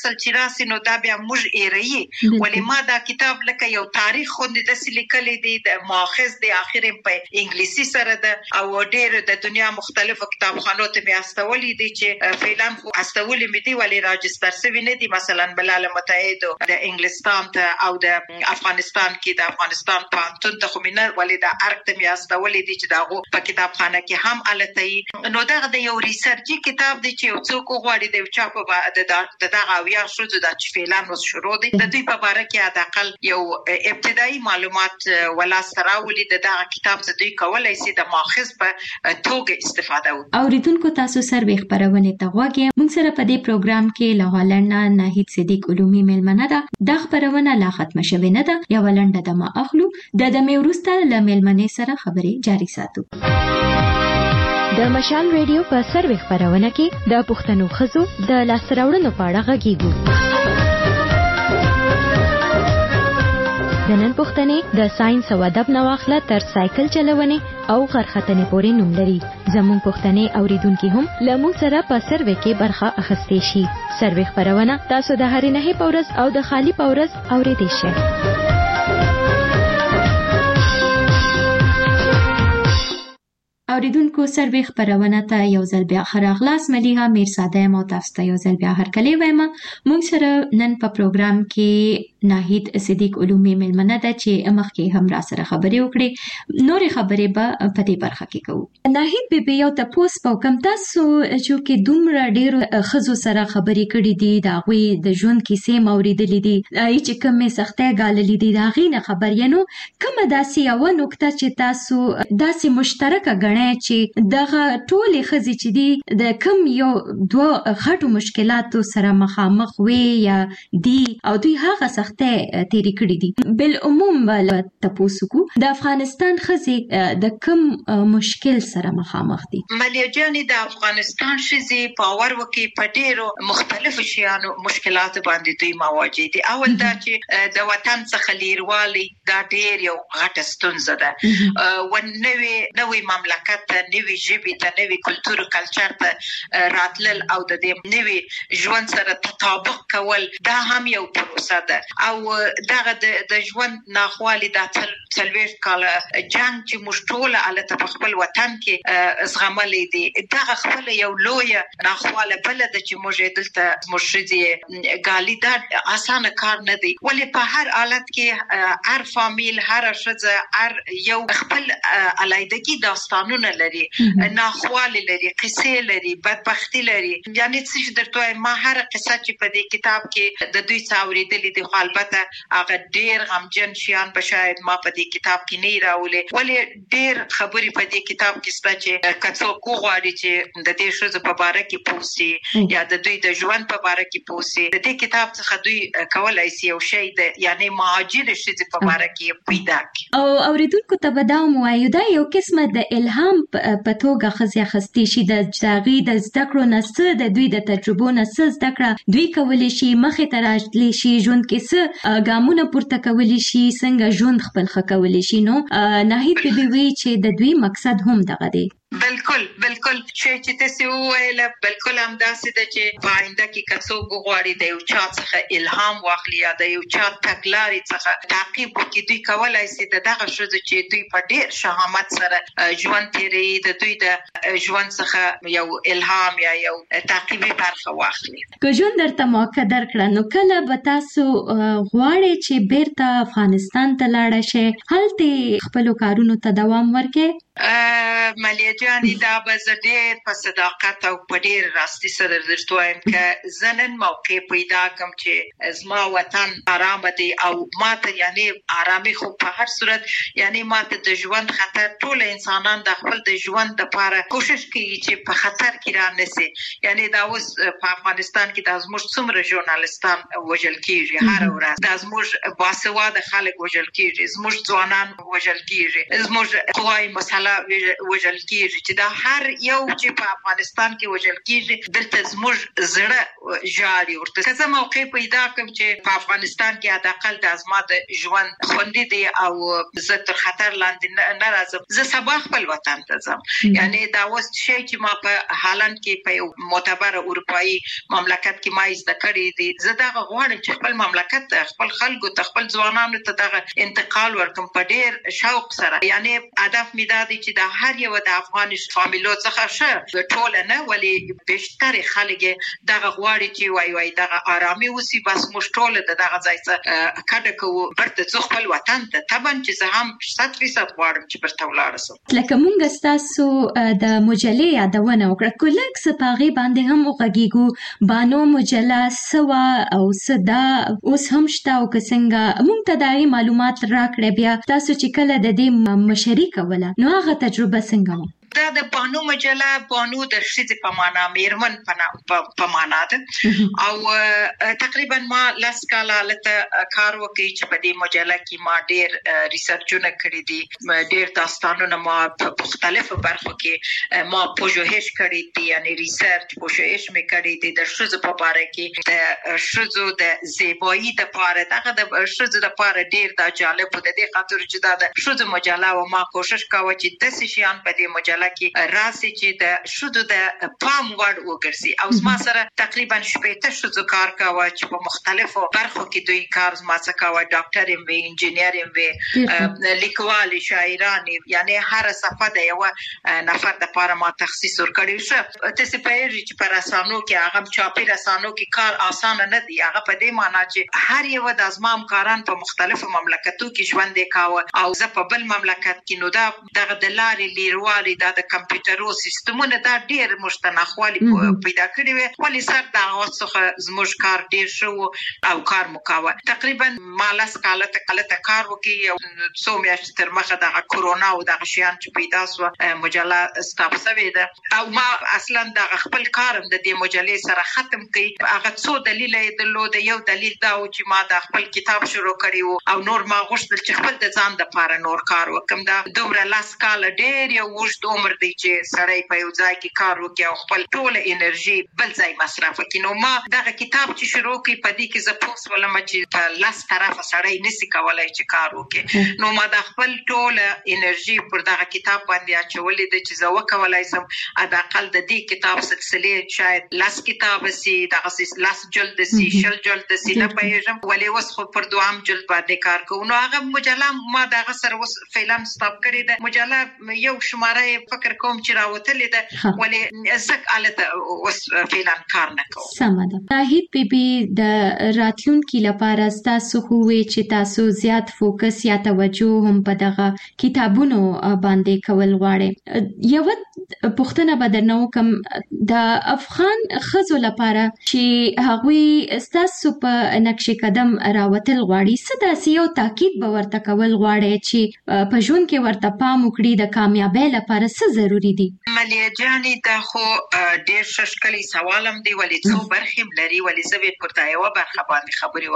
داسې نو دا بیا موږ ایري ولې ما دا کتاب لکه یو تاریخ خوندې د لیکلې دي د مؤاخذ د اخر په انګلیسي سره ده او ډېر د دنیا مختلفو کتابخانو ته می استولې دي چې فعلا خو استولې می دي ولې راجستر شوی نه دي مثلا ملل متحد د انګلستان ته او د افغانستان کې د افغانستان پانتون ته خو مینه ولې د ارګ ته می استولې دي چې داغه په کتابخانه کې هم الته نو دا د یو ریسرچي کتاب دی چې یو څوک غواړي د چا په دغه اویا شو د فعلا نو شروع دي د دوی په اړه کې د اقل یو ابتدایي معلومات ولا سره ولې دغه کتاب څخه دوی کولای شي د مؤاخذ په توګه استفاده وکړي. اوریدونکو تاسو سروې خبرونه ته غواړئ موږ سره په دې پروګرام کې له هالند ناهید صدیق علومي ملمنه ده د خبرونه لا ختمه شوه نه ده یو لنډه دمه اخلو د دمه ورسته له ملمنې سره خبرې جاري ساتو. د مشال ریډیو په سروې خبرونه کې د پښتنو خزو د لاسراوړنو په اړه غږیږو. د نن پښتنې د ساينس او ادب نواخله تر سایکل چلونې او غرختنې پورې نوم لري. زموږ پښتنې اوریدونکو هم لمو سره په سروې کې برخه اخیستې شي. سروې خبرونه تاسو د هر نه پورس او د خالی پورس اوریدئ شئ. اوریدونکو سروې خبرونه ته یو ځل بیا خراغلاس مليها میرزاده مو تاسو ته یو ځل بیا هرکلی وایم. موږ سره نن په پروګرام کې ناهید صدیق علومي ملمنه ده چې مخکې هم را سره خبرې وکړي نورې خبرې به په دې برخه کې کوو. ناهید به یو تاسو په کوم تاسو چې دومره ډېر خزو سره خبرې کړې دي دا غوي د ژوند کیسې موریدلې دي چې کومه سختۍ غاللې دي دا غینه خبر ینو کومه داسې یو نقطه چې تاسو داسې مشترکه غنئ چې دغه ټولې خزې چې دي د کم یو دوه غټو مشکلاتو سره مخامخ وي یا دي او دوی هغه سختۍ تیری کړې دي. بل عموم ول تاسو کو د افغانستان خزې د کم مشکل سره مخامخ دي. مليجاني د افغانستان خزې پاور وکي په ډیرو مختلفو شیانو مشکلات باندې دوی مواجه دي. اول دا چې د وطن څخه لیروالی دا ډیر یو غټه ستونزه ده و نوې مملکت ته نوې ژبې ته نوې کلچر ته راتلل او د دې نوې ژوند سره تطابق کول دا هم یو پروسه ده او دغه د ژوند ناخوالي د څلويخ کال جنگ چې مشټوله الته په خپل وطن کې زغملې دي دغه خپل یو لوی ناخواله بل د چې موږ دلته مرشدي غالي دا اسانه کار نه دی ولې په هر حالت کې هر فامیل هر شزه هر یو خپل علایدګي داستانونه لري ناخواله لري قصې لري بدبختی لري یعنی څه درته ما هر قصه چې په دې کتاب کې د دوی څاورېدلې دي خو البته هغه ډېر غمجن شیان به شاید ما په دې کتاب کې نه راولې ولې ډېر خبرې په دې کتاب کې ستا چې کڅو کوغواړي چې د دې شوز په باره کې پوسي یا د دوی د ژوند په باره کې پوسي د دې کتاب څخه دوی کولای شي یو شی د یعنی مهاجر شي په باره کې پیدا کړي او اوریدونکو ته بداوم وایو دا یو قسمه د الهام په توګه خزي خستی شي د ځاغي د زده کړو نسه د دوی د تجربو نسه زده کړه دوی کولای شي مخې ته راتلی شي ژوند کې څه ګامونه پورته کولای شي څنګه ژوند خپل خکولای شي نو ناهید به وی چې د دوی مقصد هم دغه دی. بالکل چې تاسو ویل بالکل هم داسې ده چې پاینده کې کڅو غواړي د یو چا څخه الهام واخلي یا د یو چا تګلارې څخه تعقیب وکړي دوی کولای شي دغه شوز چې دوی په ډېر شهامت سره ژوند تیری د دوی د ژوند څخه یو الهام یا یو تعقیبي برخه واخلي. که ژوند درته موقع درکړه نو کله به تاسو غواړئ چې بیرته افغانستان ته لاړ شئ هلته خپل کارونو ته دوام ورکړئ؟ مليجاني دا به ډېر په صداقت او په ډېر راستي سره درته وایم چې زنن موقع پیدا کوم چې زما وطن آرام دي او ماته یعنی آرامي خو په هر صورت یعنی ماته د ژوند خطر ټول انسانان د خپل د ژوند لپاره کوشش کوي چې په خطر کې را نشي یعنی دا اوس په افغانستان کې د زموږ څومره ژورنالستان وژل کیږي هر ورځ د زموږ باسواده خلک وژل کیږي زموږ ځوانان وژل کیږي زموږ قوای مسله وژل کیږي کیږي چې دا هر یو چې په افغانستان کې وژل کیږي دلته زموږ زړه جاري ورته کزه موقع پیدا کوم چې په افغانستان کې حداقل د ازمات ژوند خوندې دي او زه تر خطر لاندې نه راځم زه سبا خپل وطن ته ځم یعنی دا اوس شی چې ما په هالند کې په یو معتبر اروپאי مملکت کې ما زده کړی دي زه دا غواړم چې خپل مملکت خپل خلکو ته خپل ځوانانو ته دغه انتقال ورکم په ډیر شوق سره یعنی هدف می دا دی چې د هر یو د افغان فامیلو څخه شه ټول نه ولی بهتر خلک دغه غواړي چې وای دغه آرامي وسی بس موږ ټول دغه ځای څخه کډه کوو برته خپل وطن ته طبعا چې زه هم 100% غواړم چې برته ولاړ شم لکه مونږ تاسو د مجلې یادونه وکړه کولک سپاغي باندې هم وغږیږو بانو مجله سوا او صدا اوس هم شته او څنګه مونږ ته دغه معلومات راکړه بیا تاسو چې کله د دې مشري کوله نو هغه تجربه څنګه و دا د بانو مجله بانو د ښځې په معنا میرمن په معنا ده او تقریبا ما لاس کاله لته کار وکړي چې په دې مجله کې ما ډېر ریسرچونه کړی دي ډېر داستانونه ما په مختلفو برخو کې ما پژوهش کړی دي یعنی ریسرچ پژوهش مې کړی دي د ښځو په اړه کې د ښځو د زیبایی د لپاره دغه د ښځو د لپاره ډېر د جالب د دې خاطر چې دا د ښځو مجله او ما کوشش کاوه چې د شیان په دې مجله کې راسي چې د شودو د پام وړ وګرځي او زما سره تقریبا 18 شودو کار کاوه چې په مختلفو برخو کې دوی کار زما څخه کاوه ډاکټر ایم وی انجینیر ایم وی لیکوال شاعران یعنی هر صفه د یو نفر د لپاره ما تخصیص ورکړی شو تاسو په یوه چې پر اسانو کې هغه چاپی رسانو کې کار آسان نه دی هغه په دې معنی چې هر یو د ازمام کاران په مختلفو مملکتو کې ژوند وکاوه او زه په بل مملکت کې نو دا دغه د لارې لیروالي د کمپیوټرو سیستمونه دا ډیر مشتنخوالي پیدا کړی وي ولی سر دا اوسه زموږ کار ډیر شو او کار مکاوه تقریبا مالس کاله کار وکي او څو میاشتې تر مخه د کورونا او د شیان چې پیدا سو مجله ستاپ سوي ده او ما اصلا د خپل کارم د دې مجلې سره ختم کړي هغه څو دلیل د یو دلیل دا او چې ما د خپل کتاب شروع کړی او نور ما غوښتل چې خپل د ځان لپاره نور کار وکم دا دومره لاس کاله ډیر یو وښت عمر دی چې سړی په یو ځای کې کار وکړي او خپل ټول انرژي بل ځای مصرف کړي نو ما دغه کتاب چې شروع کړی په دې کې زه پوس ولم چې په لاس طرف سړی نسی کولای چې کار وکړي نو ما د خپل ټول انرژي پر دغه کتاب باندې اچولې د چې زه وکولای سم اداقل د دې کتاب سلسله شاید لاس کتاب سي دغه لاس جلد سي شل جلد سي نه پېژم ولې اوس خو پر دوام جلد باندې کار کوم نو هغه مجله ما دغه سره اوس فعلا ستاپ کړی ده مجله یو شماره فکر کوم چې راوتلې ده ولې زک الته اوس فعلا کار نه کوم سمه ده ناهید بیبي د راتلونکي لپاره تاسو خو چې تاسو زیات فوکس یا توجه هم په دغه کتابونو باندې کول غواړي یو پوښتنه بدرنه کوم د افغان خزو لپاره چې هغوی تاسو په نقش قدم راوتل غواړي ستاسو یو تاکید به ورته کول غواړي چې په ژوند کې ورته پام وکړي د کامیابی لپاره څه ضروری دي ملي جاني دا خو ډېر ششکلي سوالم دی ولې څو برخې لري ولې زه به پرته یو برخه باندې خبرې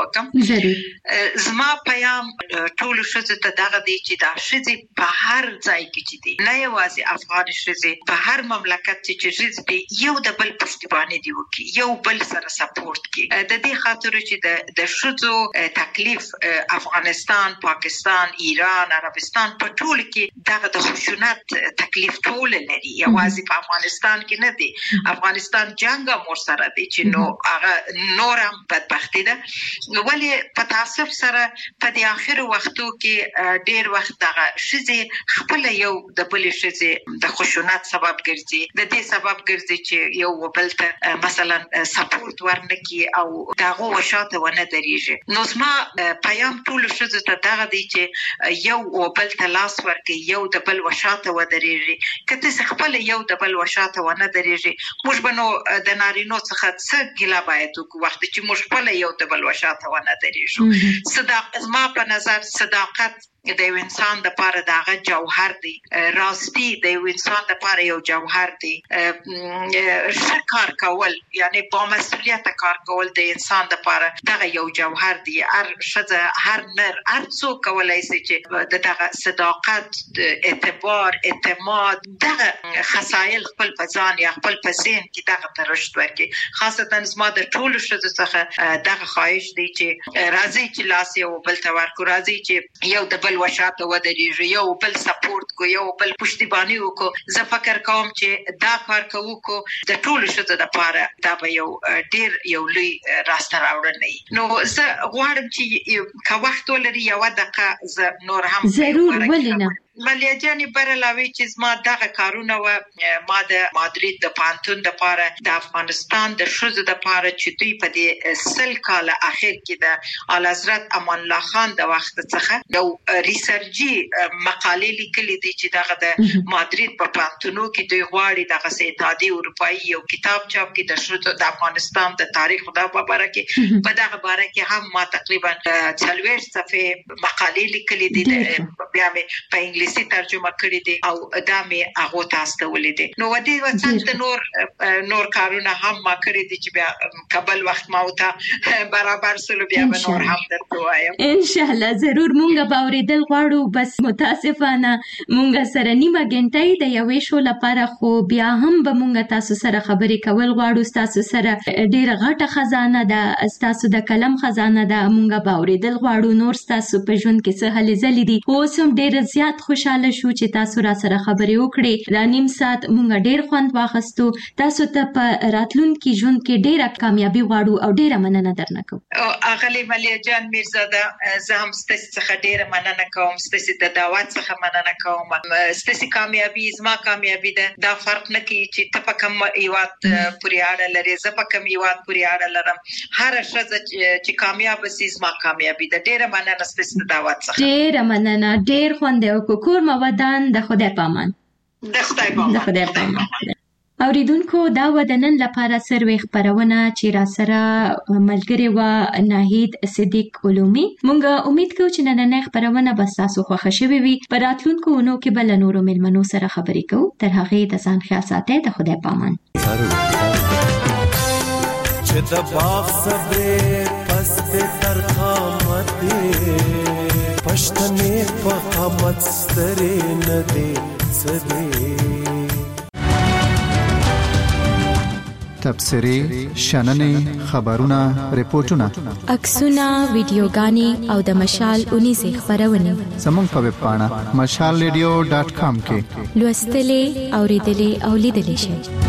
وکم زما پیام ټول شته ته دغه دی چې دا شې په هر ځای کې چې دی نه یوازې افغان شې په هر مملکت چې شې دی یو د بل پشتیبانی دی وکي یو بل سره سپورټ کی د دې خاطر چې د شې تکلیف افغانستان پاکستان ایران عربستان په ټول کې دغه د خشونت تکلیف ټول لري یوازې په افغانستان کې نه دی افغانستان جنگ مور سره دی چې نو هغه نورم بدبختی ده ولی په تاسف سره په د اخر وختو کې ډیر وخت دغه شې خپل یو د بل شې د خشونت سبب ګرځي د دې سبب ګرځي چې یو بل ته مثلا سپورټ ورنکي او دغه وشاته ونه درېږي نو زما پیام ټول شې ته دغه دی چې یو بل ته لاس ورکي یو د بل وشاته ودرېږي کته خپل یو د بل وشاته ونه درېږي موږ بنو د نارینو څخه څه ګیلا باید وکړو وخت چې موږ خپل یو د بل وشاته ونه درېږو صداقت ما په نظر صداقت د یو انسان د پاره دغه جوهر دی. راستی د یو انسان د پاره یو جوهر دی. شکر کول یعنی با مسؤلیت کار کول د انسان د پاره دغه یو جوهر دی. هر شذ هر نر هر څوک کولای شي چې دغه صداقت، اعتبار، اعتماد دغه خصایل خپل پزان یا خپل پسین کې دغه ترشت ورکړي. خاصتا زما د ټولو شذ څخه دغه خواهش دی چې راځي چې لاس یو بل ته ورکړو، راځي چې یو د بل وشاته ودرېږو، یو بل سپورټ کو، یو بل پشتیبانی وکړو. زه فکر کوم چې دا کار کوو د ټولو شته د پاره دا به یو ډیر یو لوی راسته راوړنه. نو زه غواړم چې که وخت ولري یو دقیقه زه نور هم ضرور ولینه ملیا جانی برلاوی چې زما دغه کارونه و ما د مادرید د پانتون د پاره د افغانستان د شوزو د پاره چې دوی په دې 100 کال اخر کې د اعلی حضرت امان الله خان د وخت څخه یو ریسرچي مقاله لیکلې دي چې دغه د مادرید په پانتونو کې دوی غواړي دغه اتحادیه اروپאי یو کتاب چاپ کړي د شوزو د افغانستان د تاریخ د باره کې. په دغه باره کې هم ما تقریبا 40 صفحه مقاله لیکلې دي، بیا په انګلیسي ترجمه کړې دي او دا مې هغه تاسو ته ولیدې. نو ودی وڅنګ نور کارونه هم ما کړې دي چې بیا قبل وخت ما وته برابر سره بیا نور هم درته وایم ان شاء الله. ضرور مونږ به اوریدل غواړو، بس متاسفانه مونږ سره نیمه غنټه د یوې شو لپاره، خو بیا هم به مونږ تاسو سره خبرې کول غواړو. تاسو سره ډیره غټه خزانه ده، تاسو د کلم خزانه ده، مونږ به اوریدل غواړو نور تاسو په ژوند کې څه هلې ځلې دي. اوس هم ډیره زیات خوشاله شو چې تاسو را سره خبرې وکړې. دا نیم ساعت مونږ ډیر خوند واخستو. تاسو ته په راتلونکي ژوند کې ډیره کامیابی غواړو او ډیره مننه درنه کوم. اغلی ملیا جان میرزاده، زه هم ستاسو څخه ډیره مننه کوم، ستاسو د دعوت څخه مننه کوم. ستاسو کامیابی زما کامیابی ده. دا فرق نه کوي چې ته په کوم ایوات پورې اړه لري، زه په کوم ایوات پورې اړه لرم. هر شخص چې کامیاب شي زما کامیابی ده. ډیره مننه ستاسو د دعوت څخه. ډیره مننه، ډیر خوند وکړ. مودان د خدای پامان. د خدای پامان. د خدای پامان. اوریدونکو دا ودنن لپاره سروي خبرونه چې را سره ملګری و ناهید صدیق علومي. مونږ امید کوو چې نننۍ خبرونه به تاسو خوښ شوي وي. په راتلونکو ونو کې بل نورو ملمنو سره خبرې کوو. تر هغې د ځان خیال ساتئ. د خدای پامان. چې د باغ صبر پس د ترخامت پښتنې په قامت سترې نه دي سدي. تبصرې، شننې، خبرونه، ریپورتونه، عکسونه، ویډیوګانې او د مشال 19 خبرونه زموږ په ویب پاڼه mashalradio.com کې لوستلې، اوریدلې او لیدلې شئ.